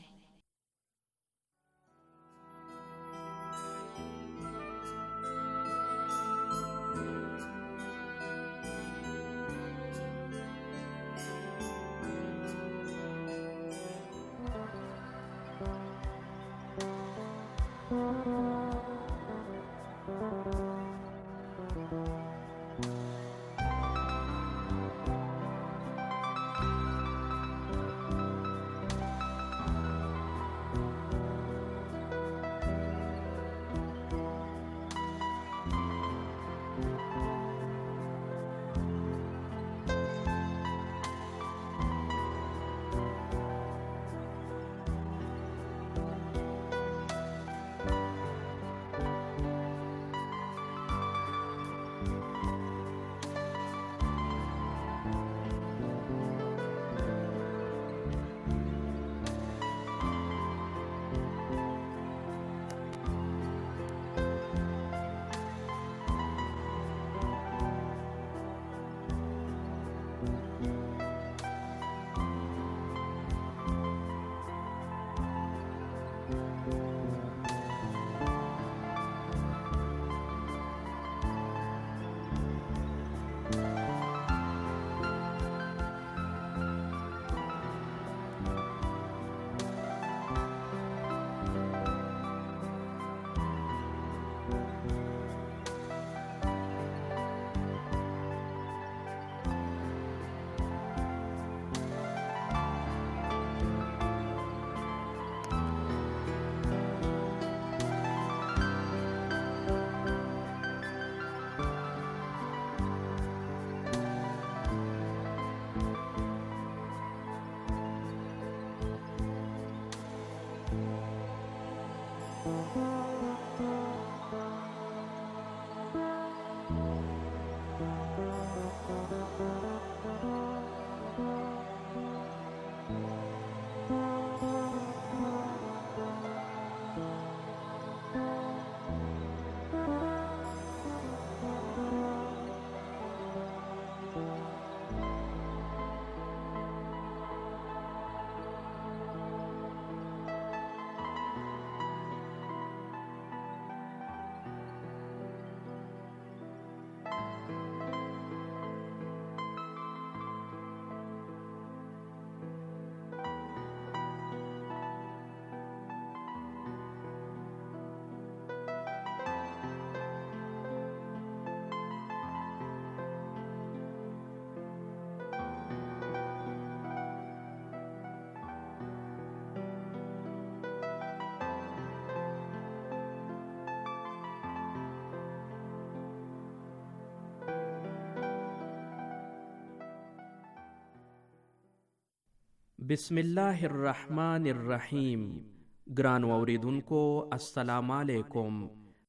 बिस्मिल्लाहिर्रहमानिर्रहीम। ग्रान औरिदुनको अस्सलाम वालेकुम।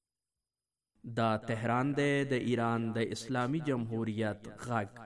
दा तेहरान दे द ईरान द इस्लामी जमहूरियत गग